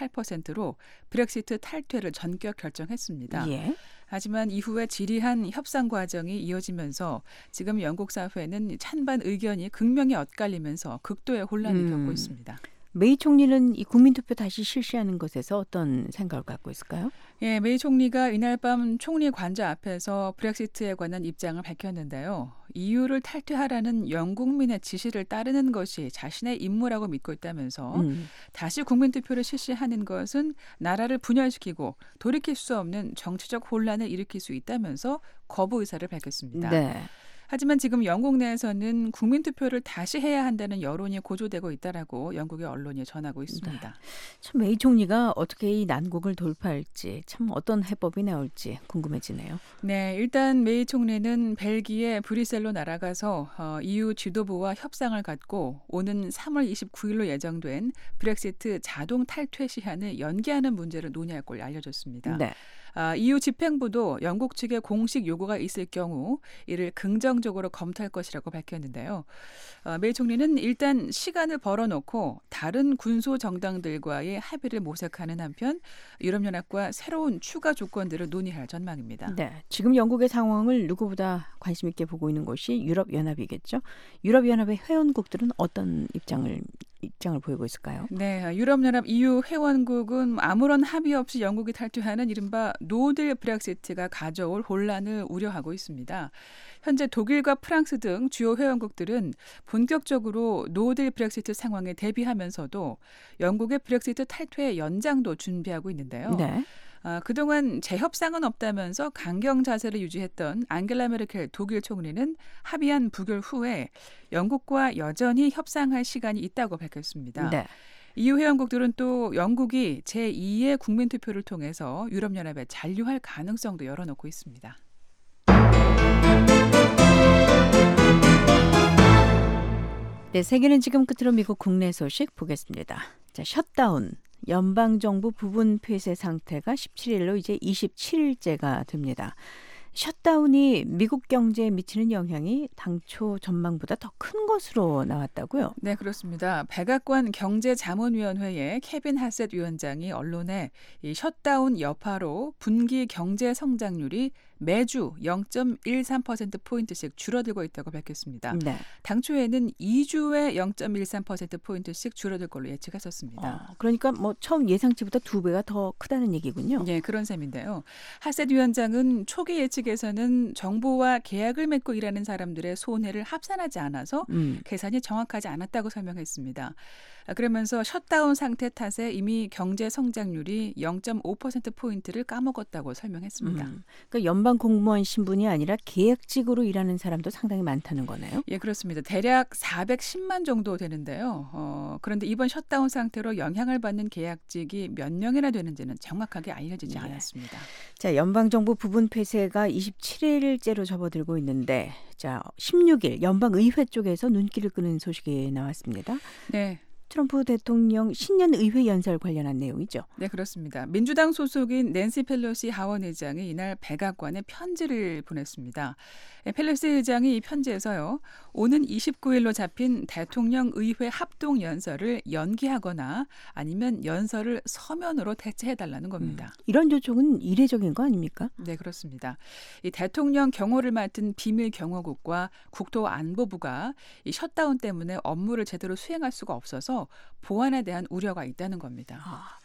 S24: 48%로 브렉시트 탈퇴를 전격 결정했습니다.
S4: 예.
S24: 하지만 이후에 지리한 협상 과정이 이어지면서 지금 영국 사회는 찬반 의견이 극명히 엇갈리면서 극도의 혼란을 겪고 있습니다.
S4: 메이 총리는 이 국민투표 다시 실시하는 것에서 어떤 생각을 갖고 있을까요?
S24: 예, 메이 총리가 이날 밤 총리 관저 앞에서 브렉시트에 관한 입장을 밝혔는데요. EU를 탈퇴하라는 영국민의 지시를 따르는 것이 자신의 임무라고 믿고 있다면서 다시 국민투표를 실시하는 것은 나라를 분열시키고 돌이킬 수 없는 정치적 혼란을 일으킬 수 있다면서 거부 의사를 밝혔습니다.
S4: 네.
S24: 하지만 지금 영국 내에서는 국민투표를 다시 해야 한다는 여론이 고조되고 있다라고 영국의 언론이 전하고 있습니다.
S4: 참 메이 총리가 어떻게 이 난국을 돌파할지, 참 어떤 해법이 나올지 궁금해지네요.
S24: 네, 일단 메이 총리는 벨기에 브뤼셀로 날아가서 EU 지도부와 협상을 갖고 오는 3월 29일로 예정된 브렉시트 자동 탈퇴 시한을 연기하는 문제를 논의할 걸로 알려졌습니다.
S4: 네.
S24: EU 집행부도 영국 측의 공식 요구가 있을 경우 이를 긍정적으로 검토할 것이라고 밝혔는데요. 메이 총리는 일단 시간을 벌어놓고 다른 군소 정당들과의 합의를 모색하는 한편 유럽연합과 새로운 추가 조건들을 논의할 전망입니다.
S4: 네, 지금 영국의 상황을 누구보다 관심 있게 보고 있는 것이 유럽연합이겠죠. 유럽연합의 회원국들은 어떤 입장을 보이고 있을까요?
S24: 네, 유럽연합 EU 회원국은 아무런 합의 없이 영국이 탈퇴하는 이른바 노딜 브렉시트가 가져올 혼란을 우려하고 있습니다. 현재 독일과 프랑스 등 주요 회원국들은 본격적으로 노딜 브렉시트 상황에 대비하면서도 영국의 브렉시트 탈퇴 연장도 준비하고 있는데요.
S4: 네.
S24: 그동안 재협상은 없다면서 강경 자세를 유지했던 앙겔라 메르켈 독일 총리는 합의안 부결 후에 영국과 여전히 협상할 시간이 있다고 밝혔습니다.
S4: 네.
S24: EU 회원국들은 또 영국이 제2의 국민투표를 통해서 유럽연합에 잔류할 가능성도 열어놓고 있습니다.
S4: 네, 세계는 지금 끝으로 미국 국내 소식 보겠습니다. 자, 셧다운. 연방정부 부분 폐쇄 상태가 17일로 이제 27일째가 됩니다. 셧다운이 미국 경제에 미치는 영향이 당초 전망보다 더 큰 것으로 나왔다고요?
S24: 네, 그렇습니다. 백악관 경제자문위원회의 케빈 하셋 위원장이 언론에 이 셧다운 여파로 분기 경제 성장률이 매주 0.13%포인트씩 줄어들고 있다고 밝혔습니다.
S4: 네.
S24: 당초에는 2주에 0.13%포인트씩 줄어들 걸로 예측했었습니다.
S4: 그러니까 처음 예상치보다 2배가 더 크다는 얘기군요.
S24: 네, 그런 셈인데요. 하셋 위원장은 초기 예측에서는 정부와 계약을 맺고 일하는 사람들의 손해를 합산하지 않아서 계산이 정확하지 않았다고 설명했습니다. 그러면서 셧다운 상태 탓에 이미 경제 성장률이 0.5%포인트를 까먹었다고 설명했습니다.
S4: 그러니까 연방 공무원 신분이 아니라 계약직으로 일하는 사람도 상당히 많다는 거네요.
S24: 예, 그렇습니다. 대략 410만 정도 되는데요. 그런데 이번 셧다운 상태로 영향을 받는 계약직이 몇 명이나 되는지는 정확하게 알려지지 않았습니다.
S4: 자, 연방정부 부분 폐쇄가 27일째로 접어들고 있는데, 자, 16일 연방의회 쪽에서 눈길을 끄는 소식이 나왔습니다.
S24: 네.
S4: 트럼프 대통령 신년 의회 연설 관련한 내용이죠.
S24: 네, 그렇습니다. 민주당 소속인 낸시 펠로시 하원 의장이 이날 백악관에 편지를 보냈습니다. 펠로시 의장이 이 편지에서요, 오는 29일로 잡힌 대통령 의회 합동 연설을 연기하거나 아니면 연설을 서면으로 대체해달라는 겁니다.
S4: 이런 요청은 이례적인 거 아닙니까?
S24: 네, 그렇습니다. 이 대통령 경호를 맡은 비밀 경호국과 국토안보부가 이 셧다운 때문에 업무를 제대로 수행할 수가 없어서 있어서 보안에 대한 우려가 있다는 겁니다.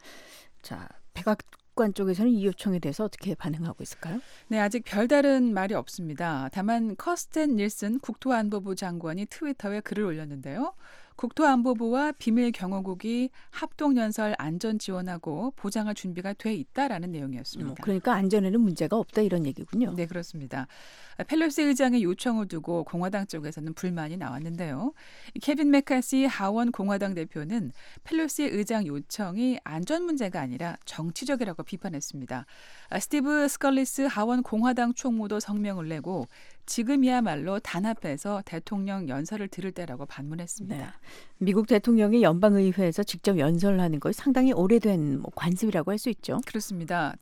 S4: 자, 백악관 쪽에서는 이 요청에 대해서 어떻게 반응하고 있을까요?
S24: 네, 아직 별다른 말이 없습니다. 다만 커스텐 닐슨 국토안보부 장관이 트위터에 글을 올렸는데요. 국토안보부와 비밀경호국이 합동연설 안전 지원하고 보장할 준비가 돼 있다라는 내용이었습니다.
S4: 그러니까 안전에는 문제가 없다 이런 얘기군요.
S24: 네, 그렇습니다. 펠로시 의장의 요청을 두고 공화당 쪽에서는 불만이 나왔는데요. 케빈 메카시 하원 공화당 대표는 펠로시 의장 요청이 안전 문제가 아니라 정치적이라고 비판했습니다. 스티브 스컬리스 하원 공화당 총무도 성명을 내고 지금이야말로 단합해서 대통령 연설을 들을 때라고 반문했습니다.
S4: 네. 미국 대통령이 연방의회에서 직접 연설하는 것이 상당히 오래된 관습이라고 할 수 있죠.
S24: 그렇습니다.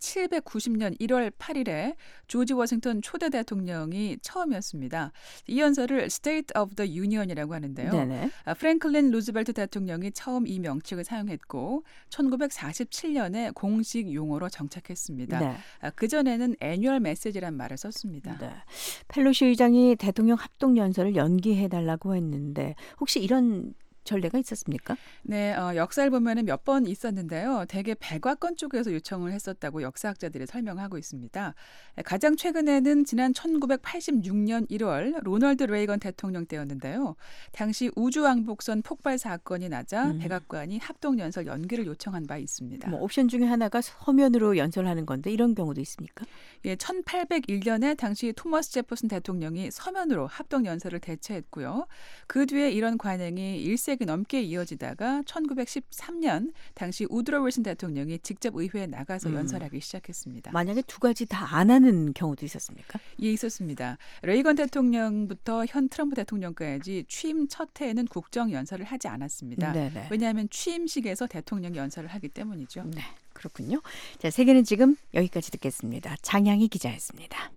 S24: 1790년 1월 8일에 조지 워싱턴 초대 대통령이 처음이었습니다. 이 연설을 State of the Union이라고 하는데요.
S4: 네네.
S24: 프랭클린 루즈벨트 대통령이 처음 이 명칭을 사용했고 1947년에 공식 용어로 정착했습니다.
S4: 네.
S24: 그전에는 애뉴얼 메시지란 말을 썼습니다.
S4: 네. 펠로시 의장이 대통령 합동연설을 연기해달라고 했는데 혹시 이런 전례가 있었습니까?
S24: 네, 역사를 보면은 몇 번 있었는데요. 대개 백악관 쪽에서 요청을 했었다고 역사학자들이 설명하고 있습니다. 가장 최근에는 지난 1986년 1월 로널드 레이건 대통령 때였는데요. 당시 우주왕복선 폭발 사건이 나자 백악관이 합동연설 연기를 요청한 바 있습니다.
S4: 옵션 중에 하나가 서면으로 연설하는 건데 이런 경우도 있습니까?
S24: 예, 1801년에 당시 토머스 제퍼슨 대통령이 서면으로 합동연설을 대체했고요. 그 뒤에 이런 관행이 1세기 넘게 이어지다가 1913년 당시 우드로 윌슨 대통령이 직접 의회에 나가서 연설하기 시작했습니다.
S4: 만약에 두 가지 다 안 하는 경우도 있었습니까?
S24: 예, 있었습니다. 레이건 대통령부터 현 트럼프 대통령까지 취임 첫 해에는 국정 연설을 하지 않았습니다.
S4: 네네.
S24: 왜냐하면 취임식에서 대통령 연설을 하기 때문이죠.
S4: 네, 그렇군요. 자, 세계는 지금 여기까지 듣겠습니다. 장향희 기자였습니다.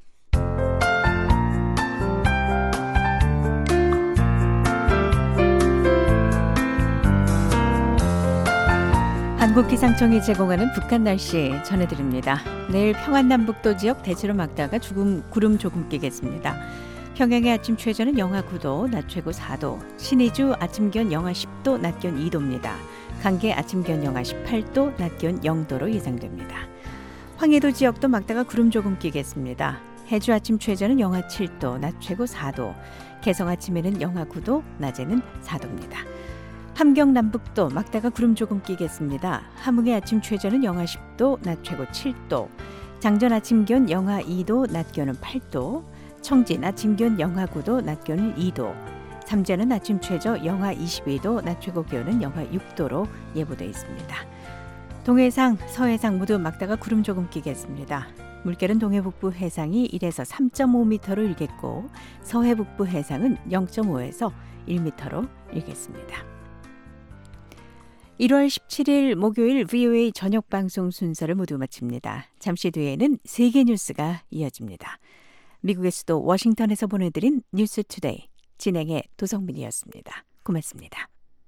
S4: 한국기상청이 제공하는 북한 날씨 전해드립니다. 내일 평안남북도 지역 대체로 맑다가 구름 조금 끼겠습니다. 평양의 아침 최저는 영하 9도, 낮 최고 4도, 신의주 아침 기온 영하 10도, 낮 기온 2도입니다. 강계 아침 기온 영하 18도, 낮 기온 0도로 예상됩니다. 황해도 지역도 맑다가 구름 조금 끼겠습니다. 해주 아침 최저는 영하 7도, 낮 최고 4도, 개성 아침에는 영하 9도, 낮에는 4도입니다. 함경 남북도 맑다가 구름 조금 끼겠습니다. 함흥의 아침 최저는 영하 10도, 낮 최고 7도, 장전 아침 기온 영하 2도, 낮 기온은 8도, 청진 아침 기온 영하 9도, 낮 기온은 2도, 삼재는 아침 최저 영하 22도, 낮 최고 기온은 영하 6도로 예보돼 있습니다. 동해상, 서해상 모두 맑다가 구름 조금 끼겠습니다. 물결은 동해북부 해상이 1에서 3.5m로 일겠고 서해북부 해상은 0.5에서 1m로 일겠습니다. 1월 17일 목요일 VOA 저녁 방송 순서를 모두 마칩니다. 잠시 뒤에는 세계 뉴스가 이어집니다. 미국의 수도 워싱턴에서 보내드린 뉴스 투데이 진행의 도성민이었습니다. 고맙습니다.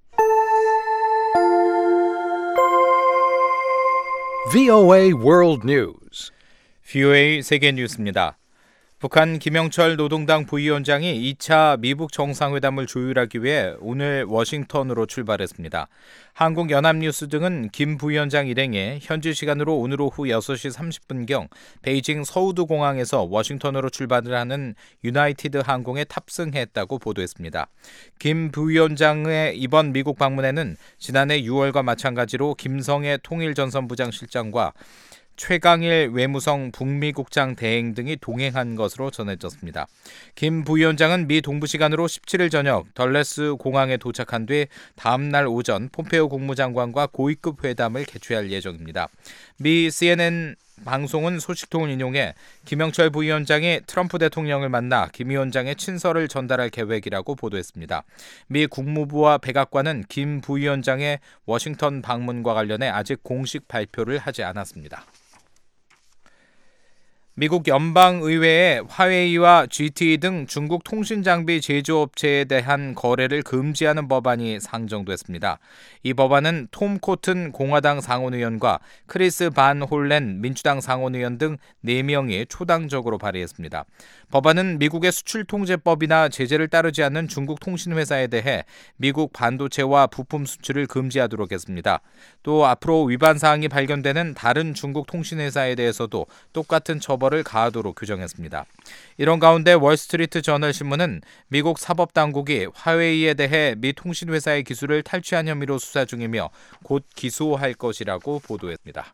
S3: VOA World News.
S6: VOA 세계 뉴스입니다. 북한 김영철 노동당 부위원장이 2차 미북 정상회담을 조율하기 위해 오늘 워싱턴으로 출발했습니다. 한국연합뉴스 등은 김 부위원장 일행에 현지 시간으로 오늘 오후 6시 30분경 베이징 서우두 공항에서 워싱턴으로 출발을 하는 유나이티드 항공에 탑승했다고 보도했습니다. 김 부위원장의 이번 미국 방문에는 지난해 6월과 마찬가지로 김성애 통일전선부장 실장과 최강일 외무성 북미국장 대행 등이 동행한 것으로 전해졌습니다. 김 부위원장은 미 동부 시간으로 17일 저녁 덜레스 공항에 도착한 뒤 다음 날 오전 폼페오 국무장관과 고위급 회담을 개최할 예정입니다. 미 CNN 방송은 소식통을 인용해 김영철 부위원장이 트럼프 대통령을 만나 김 위원장의 친서를 전달할 계획이라고 보도했습니다. 미 국무부와 백악관은 김 부위원장의 워싱턴 방문과 관련해 아직 공식 발표를 하지 않았습니다. 미국 연방의회에 화웨이와 GTE 등 중국 통신장비 제조업체에 대한 거래를 금지하는 법안이 상정됐습니다. 이 법안은 톰 코튼 공화당 상원의원과 크리스 반 홀렌 민주당 상원의원 등 4명이 초당적으로 발의했습니다. 법안은 미국의 수출통제법이나 제재를 따르지 않는 중국 통신회사에 대해 미국 반도체와 부품 수출을 금지하도록 했습니다. 또 앞으로 위반 사항이 발견되는 다른 중국 통신회사에 대해서도 똑같은 처벌을 가하도록 규정했습니다. 이런 가운데 월스트리트 저널 신문은 미국 사법당국이 화웨이에 대해 미 통신회사의 기술을 탈취한 혐의로 수사 중이며 곧 기소할 것이라고 보도했습니다.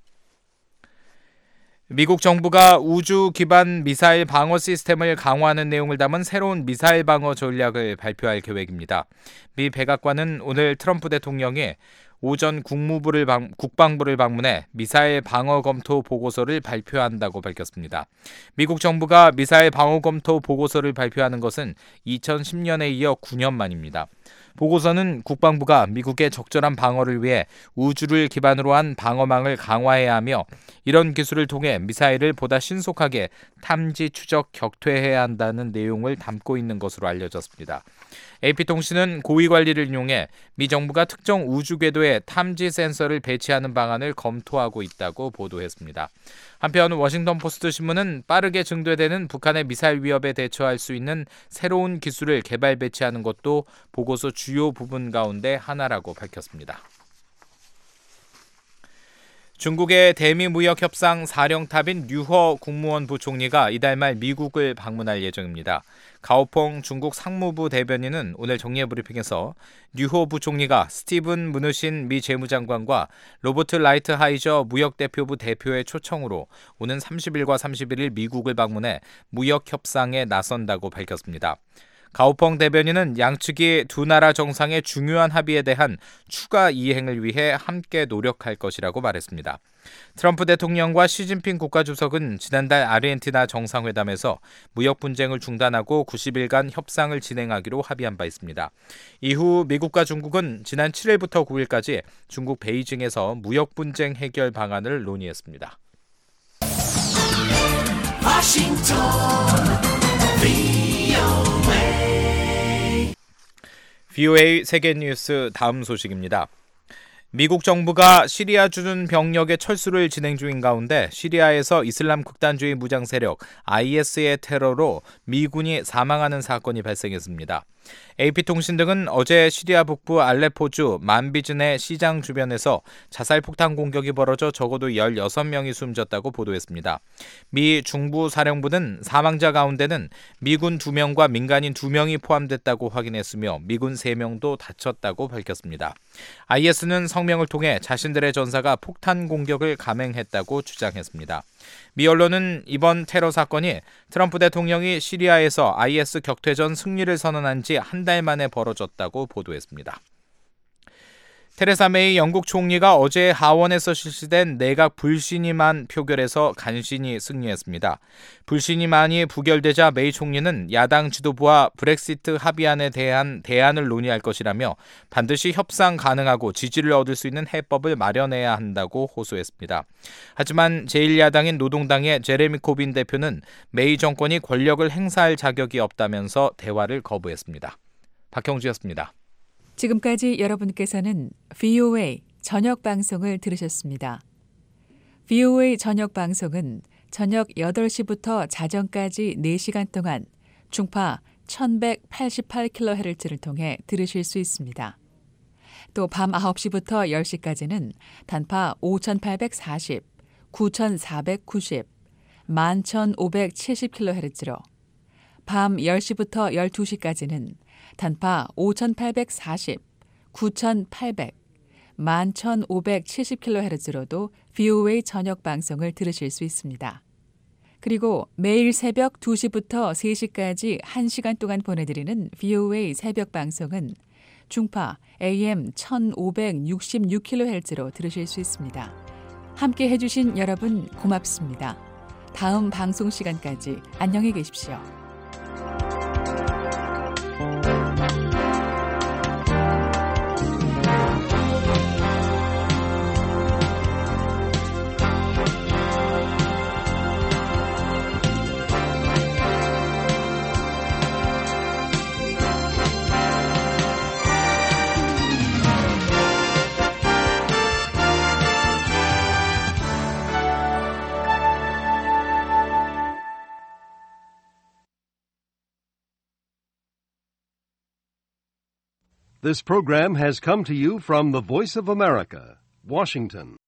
S6: 미국 정부가 우주 기반 미사일 방어 시스템을 강화하는 내용을 담은 새로운 미사일 방어 전략을 발표할 계획입니다. 미 백악관은 오늘 트럼프 대통령이 오전 국방부를 방문해 미사일 방어 검토 보고서를 발표한다고 밝혔습니다. 미국 정부가 미사일 방어 검토 보고서를 발표하는 것은 2010년에 이어 9년 만입니다. 보고서는 국방부가 미국의 적절한 방어를 위해 우주를 기반으로 한 방어망을 강화해야 하며 이런 기술을 통해 미사일을 보다 신속하게 탐지, 추적, 격퇴해야 한다는 내용을 담고 있는 것으로 알려졌습니다. AP통신은 고위 관리를 인용해 미 정부가 특정 우주 궤도에 탐지 센서를 배치하는 방안을 검토하고 있다고 보도했습니다. 한편 워싱턴 포스트 신문은 빠르게 증대되는 북한의 미사일 위협에 대처할 수 있는 새로운 기술을 개발 배치하는 것도 보고서 주요 부분 가운데 하나라고 밝혔습니다. 중국의 대미무역협상 사령탑인 류허 국무원 부총리가 이달 말 미국을 방문할 예정입니다. 가오펑 중국 상무부 대변인은 오늘 정례 브리핑에서 류허 부총리가 스티븐 무누신 미 재무장관과 로버트 라이트하이저 무역대표부 대표의 초청으로 오는 30일과 31일 미국을 방문해 무역협상에 나선다고 밝혔습니다. 가오펑 대변인은 양측이 두 나라 정상의 중요한 합의에 대한 추가 이행을 위해 함께 노력할 것이라고 말했습니다. 트럼프 대통령과 시진핑 국가주석은 지난달 아르헨티나 정상회담에서 무역 분쟁을 중단하고 90일간 협상을 진행하기로 합의한 바 있습니다. 이후 미국과 중국은 지난 7일부터 9일까지 중국 베이징에서 무역 분쟁 해결 방안을 논의했습니다.
S7: 워싱턴
S6: VOA 세계뉴스 다음 소식입니다. 미국 정부가 시리아 주둔 병력의 철수를 진행 중인 가운데 시리아에서 이슬람 극단주의 무장 세력 IS의 테러로 미군이 사망하는 사건이 발생했습니다. AP통신 등은 어제 시리아 북부 알레포주 만비즌의 시장 주변에서 자살폭탄 공격이 벌어져 적어도 16명이 숨졌다고 보도했습니다. 미 중부사령부는 사망자 가운데는 미군 2명과 민간인 2명이 포함됐다고 확인했으며 미군 3명도 다쳤다고 밝혔습니다. IS는 성명을 통해 자신들의 전사가 폭탄 공격을 감행했다고 주장했습니다. 미 언론은 이번 테러 사건이 트럼프 대통령이 시리아에서 IS 격퇴전 승리를 선언한 지 한 달 만에 벌어졌다고 보도했습니다. 테레사 메이 영국 총리가 어제 하원에서 실시된 내각 불신임안 표결에서 간신히 승리했습니다. 불신임안이 부결되자 메이 총리는 야당 지도부와 브렉시트 합의안에 대한 대안을 논의할 것이라며 반드시 협상 가능하고 지지를 얻을 수 있는 해법을 마련해야 한다고 호소했습니다. 하지만 제1야당인 노동당의 제레미 코빈 대표는 메이 정권이 권력을 행사할 자격이 없다면서 대화를 거부했습니다. 박형주였습니다.
S4: 지금까지 여러분께서는 VOA 저녁 방송을 들으셨습니다. VOA 저녁 방송은 저녁 8시부터 자정까지 4시간 동안 중파 1188kHz를 통해 들으실 수 있습니다. 또 밤 9시부터 10시까지는 단파 5840, 9490, 11570kHz로 밤 10시부터 12시까지는 단파 5840, 9800, 11570kHz로도 VOA 저녁 방송을 들으실 수 있습니다. 그리고 매일 새벽 2시부터 3시까지 1시간 동안 보내드리는 VOA 새벽 방송은 중파 AM 1566kHz로 들으실 수 있습니다. 함께 해주신 여러분 고맙습니다. 다음 방송 시간까지 안녕히 계십시오.
S3: This program has come to you from the Voice of America, Washington.